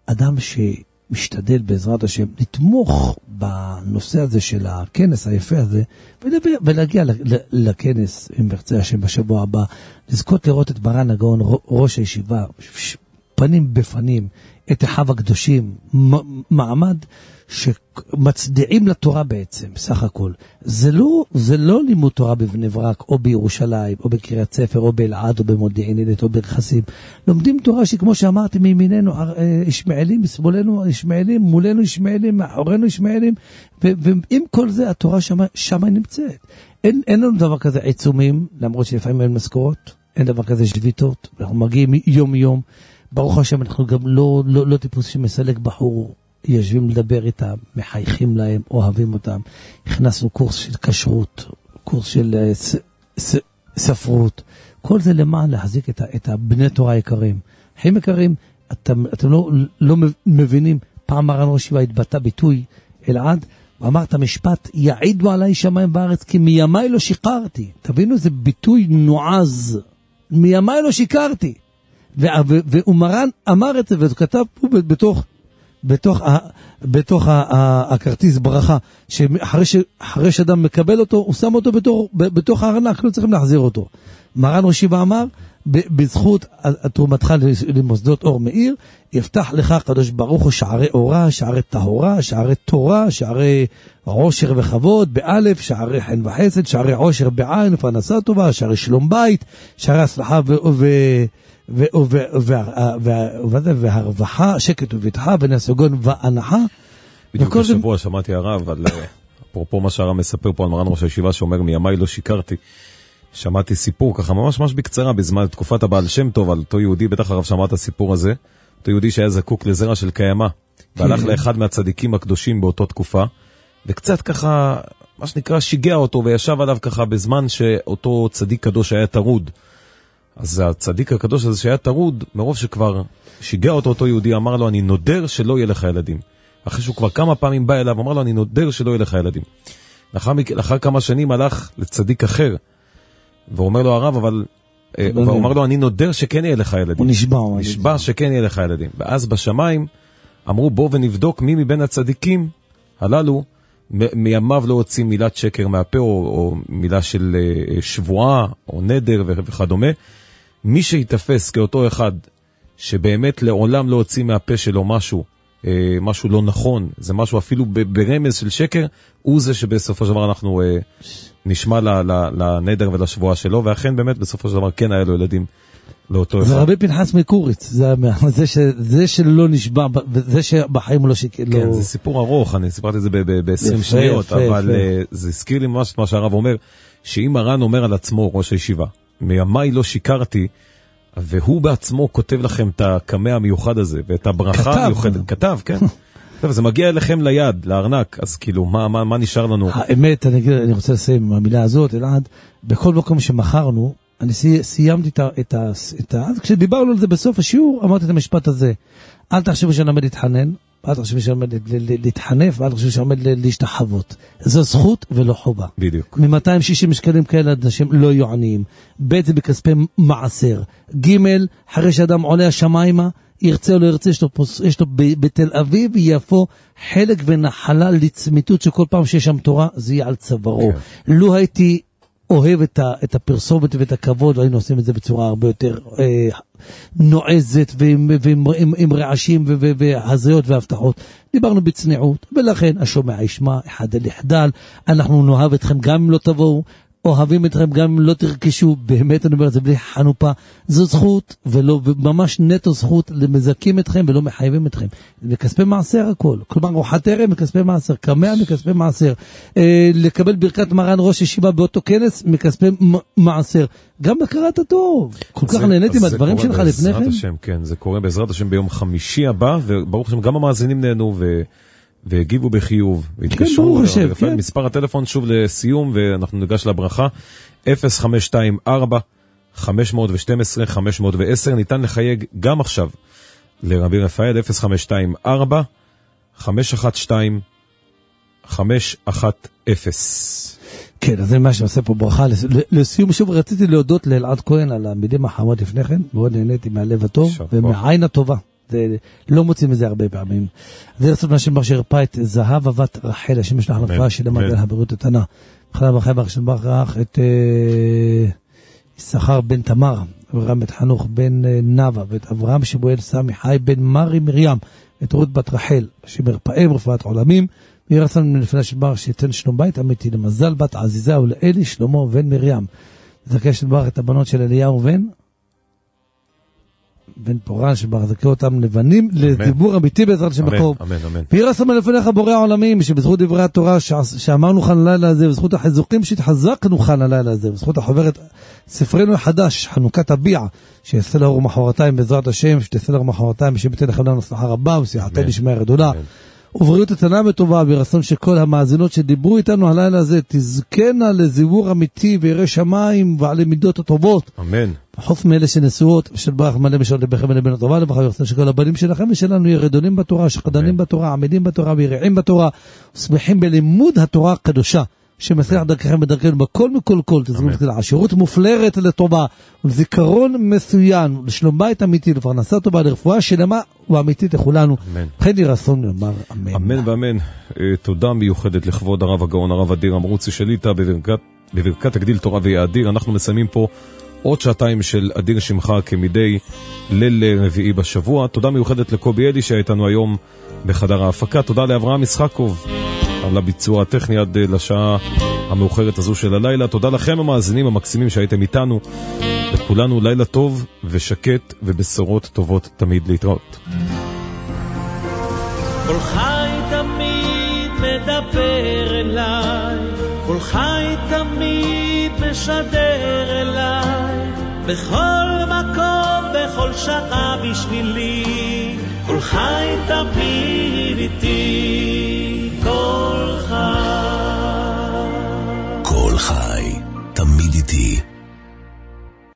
אדם שמשתדל בעזרת השם לתמוך בנושא הזה של הכנס היפה הזה, ולהגיע לכנס, אם ברצה השם בשבוע הבא, לזכות לראות את מרן הגאון ראש הישיבה, פנים בפנים, את אחיו הקדושים, מעמד שמצדיעים לתורה בעצם, סך הכל. זה לא לימוד תורה בבני ברק, או בירושלים, או בקריית ספר, או באלעד, או במודיעין עילית, או ברכסים. לומדים תורה שכמו שאמרתי, מימיננו ישמעאלים, מסבולנו ישמעאלים, מולנו ישמעאלים, מאחורינו ישמעאלים, ועם כל זה התורה שם נמצאת. אין לנו דבר כזה עיצומים, למרות שלפעמים אין משכורות, אין דבר כזה שביתות, אנחנו מגיעים יום יום, ברוך השם, אנחנו גם לא טיפוס שמסלק בחור, יושבים לדבר איתם, מחייכים להם, אוהבים אותם. הכנסנו קורס של כשרות, קורס של ספרות, כל זה למען להחזיק את הבני תורה היקרים. חיים יקרים, אתם לא מבינים, פעם מרן ראש ישיבה התבטא ביטוי אלעד, ואמר את המשפט, יעידו עליי שמיים בארץ, כי מימי לא שיקרתי. תבינו, זה ביטוי נועז, מימי לא שיקרתי. ומרן אמר את זה, וזה כתב פה בתוך הכרטיס ברכה, שאחרי שאדם מקבל אותו, הוא שם אותו בתוך הארנק, לא צריכים להחזיר אותו. מרן ראש ישיבה אמר, בזכות תרומתך למוסדות אור מאיר, יפתח לך הקדוש ברוך הוא שערי אורה, שערי טהורה, שערי תורה, שערי עושר וכבוד באלף, שערי חן וחסד, שערי עושר בעין ופרנסה טובה, שערי שלום בית, שערי הצלחה והרווחה, שקט ובטחה ונסוגון והנחה. בדיוק בשבוע שמעתי הרב, אפרופו מה שהרב מספר פה על מרן ראש הישיבה שאומר מימי לא שיקרתי, שמעתי סיפור ככה ממש בקצרה בזמן תקופת הבעל שם טוב על אותו יהודי, בטח הרב שמע את הסיפור הזה, אותו יהודי שהיה זקוק לזרע של קיימה, והלך לאחד מהצדיקים הקדושים באותו תקופה, וקצת ככה, מה שנקרא, שיגע אותו וישב עליו ככה בזמן שאותו צדיק קדוש היה תרוד. אז הצדיק הקדוש הזה שהיה תרוד, מרוב שכבר שיגע אותו יהודי, אמר לו, אני נודר שלא יהיה לך ילדים. אחרי שהוא כבר כמה פעמים בא אליו, אמר לו, אני נודר שלא יהיה לך ילדים. לאחר כמה שנים הלך לצדיק אחר, ואומר לו הרב, אבל הוא אמר לו, אני נודר שכן יהיה לך ילדים. הוא נשבע שכן יהיה לך ילדים. ואז בשמיים אמרו, בוא ונבדוק מי מבין הצדיקים הללו, מימיו לא הוציא מילת שקר מהפה, או מילה של שבועה, או נדר וכדומה. מי שיתפס כאותו אחד, שבאמת לעולם לא הוציא מהפה שלו משהו לא נכון, זה משהו אפילו ברמז של שקר, הוא זה שבסופו של דבר אנחנו נשמע לנדר ולשבועה שלו, ואכן באמת בסופו של דבר כן היה לו ילדים לאותו אחד. זה רבי פנחס מקוריץ, זה שלא נשבע, וזה שבחיים הוא לא שקר. כן, זה סיפור ארוך, אני סיפרתי את זה ב-20 שניות, אבל זה הזכיר לי ממש מה שהרב אומר, שאם מרן אומר על עצמו, ראש הישיבה, מימי לא שיקרתי, והוא בעצמו כותב לכם את הקמע המיוחד הזה, ואת הברכה המיוחדת. כתב, כן. זה מגיע אליכם ליד, לארנק, אז כאילו, מה נשאר לנו? האמת, אני רוצה לסיים עם המילה הזאת, אלעד, בכל מקום שמכרנו, אני סיימתי אז כשדיברנו על זה בסוף השיעור, אמרתי את המשפט הזה, אל תחשבו שאני עומד להתחנן, אל תחשבו שאני עומד להתחנף, ואל תחשבו שאני עומד להשתחוות. זו זכות ולא חובה. בדיוק. מ-260 שקלים כאלה אנשים לא יועניים. ב' זה בכספי מעשר. ג' אחרי שאדם עולה השמיימה, ירצה או לא ירצה, יש לו בתל אביב יפו חלק ונחלה לצמיתות שכל פעם שיש שם תורה, זה יהיה על צווארו. לא הייתי אוהב את הפרסומת ואת הכבוד, והיינו עושים את זה בצורה הרבה יותר נועזת ועם רעשים והזיות והבטחות. דיברנו בצניעות, ולכן השומע ישמע, אחד אל יחדל, אנחנו נאהב אתכם גם אם לא תבואו, אוהבים אתכם גם אם לא תרכשו, באמת אני אומר את זה בלי חנופה, זו זכות, וממש נטו זכות, למזכים אתכם ולא מחייבים אתכם. מכספי מעשר הכל, כלומר ארוחת ערב מכספי מעשר, קמע מכספי מעשר, לקבל ברכת מרן ראש ישיבה באותו כנס מכספי מעשר, גם בקרת הטוב. כל כך נהניתי מהדברים שלך לפני כן. כן, זה קורה בעזרת השם ביום חמישי הבא, וברוך השם גם המאזינים נהנו והגיבו בחיוב, והתקשרו, כן. מספר הטלפון שוב לסיום, ואנחנו ניגש לברכה, 0524-512-510, ניתן לחייג גם עכשיו לרבי רפאל, 0524-512-510. כן, אז זה מה שעושה פה ברכה. לסיום שוב רציתי להודות לאלעד כהן על המילים החמות לפני כן, מאוד נהניתי מהלב הטוב ומהעין הטובה. לא מוצאים את זה הרבה פעמים. זה לעשות מהשם בר שהרפא את זהב אבת רחל, השם יש לך רפואה של המגל הבריאות התנה. בחלל ברכה ברך של ברך את יששכר בן תמר, אברהם את חנוך בן נווה, ואת אברהם שבואל סמי חי בן מרי מרים, את רות בת רחל, שמרפאם רפואת עולמים, ויהי רצון מלפני של ברך שייתן שלום בית אמיתי למזל בת עזיזה ולאלי שלמה בן מרים. זכה של ברך את הבנות של אליהו בן פורן שברך, זכה אותם לבנים לדיבור אמיתי בעזרת שם בקרוב. ויהי רצון מלפניך בורא העולמים, שבזכות דברי התורה שאמרנו כאן הלילה הזה, ובזכות החיזוקים שהתחזקנו כאן הלילה הזה, ובזכות החוברת ספרנו החדש, חנוכת הביע, שיעשה לאור מחרתיים בעזרת השם, שתעשה לאור מחרתיים, ושבתן לכם לנו הצלחה רבה, ושיחתן לשמע גדולה. ובריאות איתנה וטובה, ברצון שכל המאזינות שדיברו איתנו הלילה הזה, תזכנה לזיבור אמיתי וירא שמיים ועלי מידות הטובות. אמן. חוץ מאלה שנשואות, ושל ברך מלא משעות לבכם ולבן הטובה, לבחר ברצון שכל הבנים שלכם ושלנו ירדונים בתורה, שקדנים בתורה, עמידים בתורה וירעים בתורה, ושמחים בלימוד התורה הקדושה, שמסריח דרככם בדרכנו בכל מכל כל, תזכרו את השירות מופלרת לטובה, ולזיכרון מצוין, לשלום בית אמיתי, לפרנסה טובה, לרפואה שלמה ואמיתית לכולנו. כן יהי רצון לומר אמן. אמן ואמן. תודה מיוחדת לכבוד הרב הגאון הרב אדיר אמרוצי שליט"א בברכת הגדיל תורה ויאדיר. אנחנו מסיימים פה עוד שעתיים של אדיר שמך כמדי ליל רביעי בשבוע. תודה מיוחדת לקובי אלי שהיה איתנו היום בחדר ההפקה. תודה לאברהם יצחקוב על הביצוע הטכני עד לשעה המאוחרת הזו של הלילה. תודה לכם המאזינים המקסימים שהייתם איתנו. לכולנו לילה טוב ושקט ובשורות טובות תמיד. להתראות. כל חי תמיד מדבר אליי, כל חי תמיד משדר אליי, בכל מקום, בכל שעה בשבילי, כל חי תמיד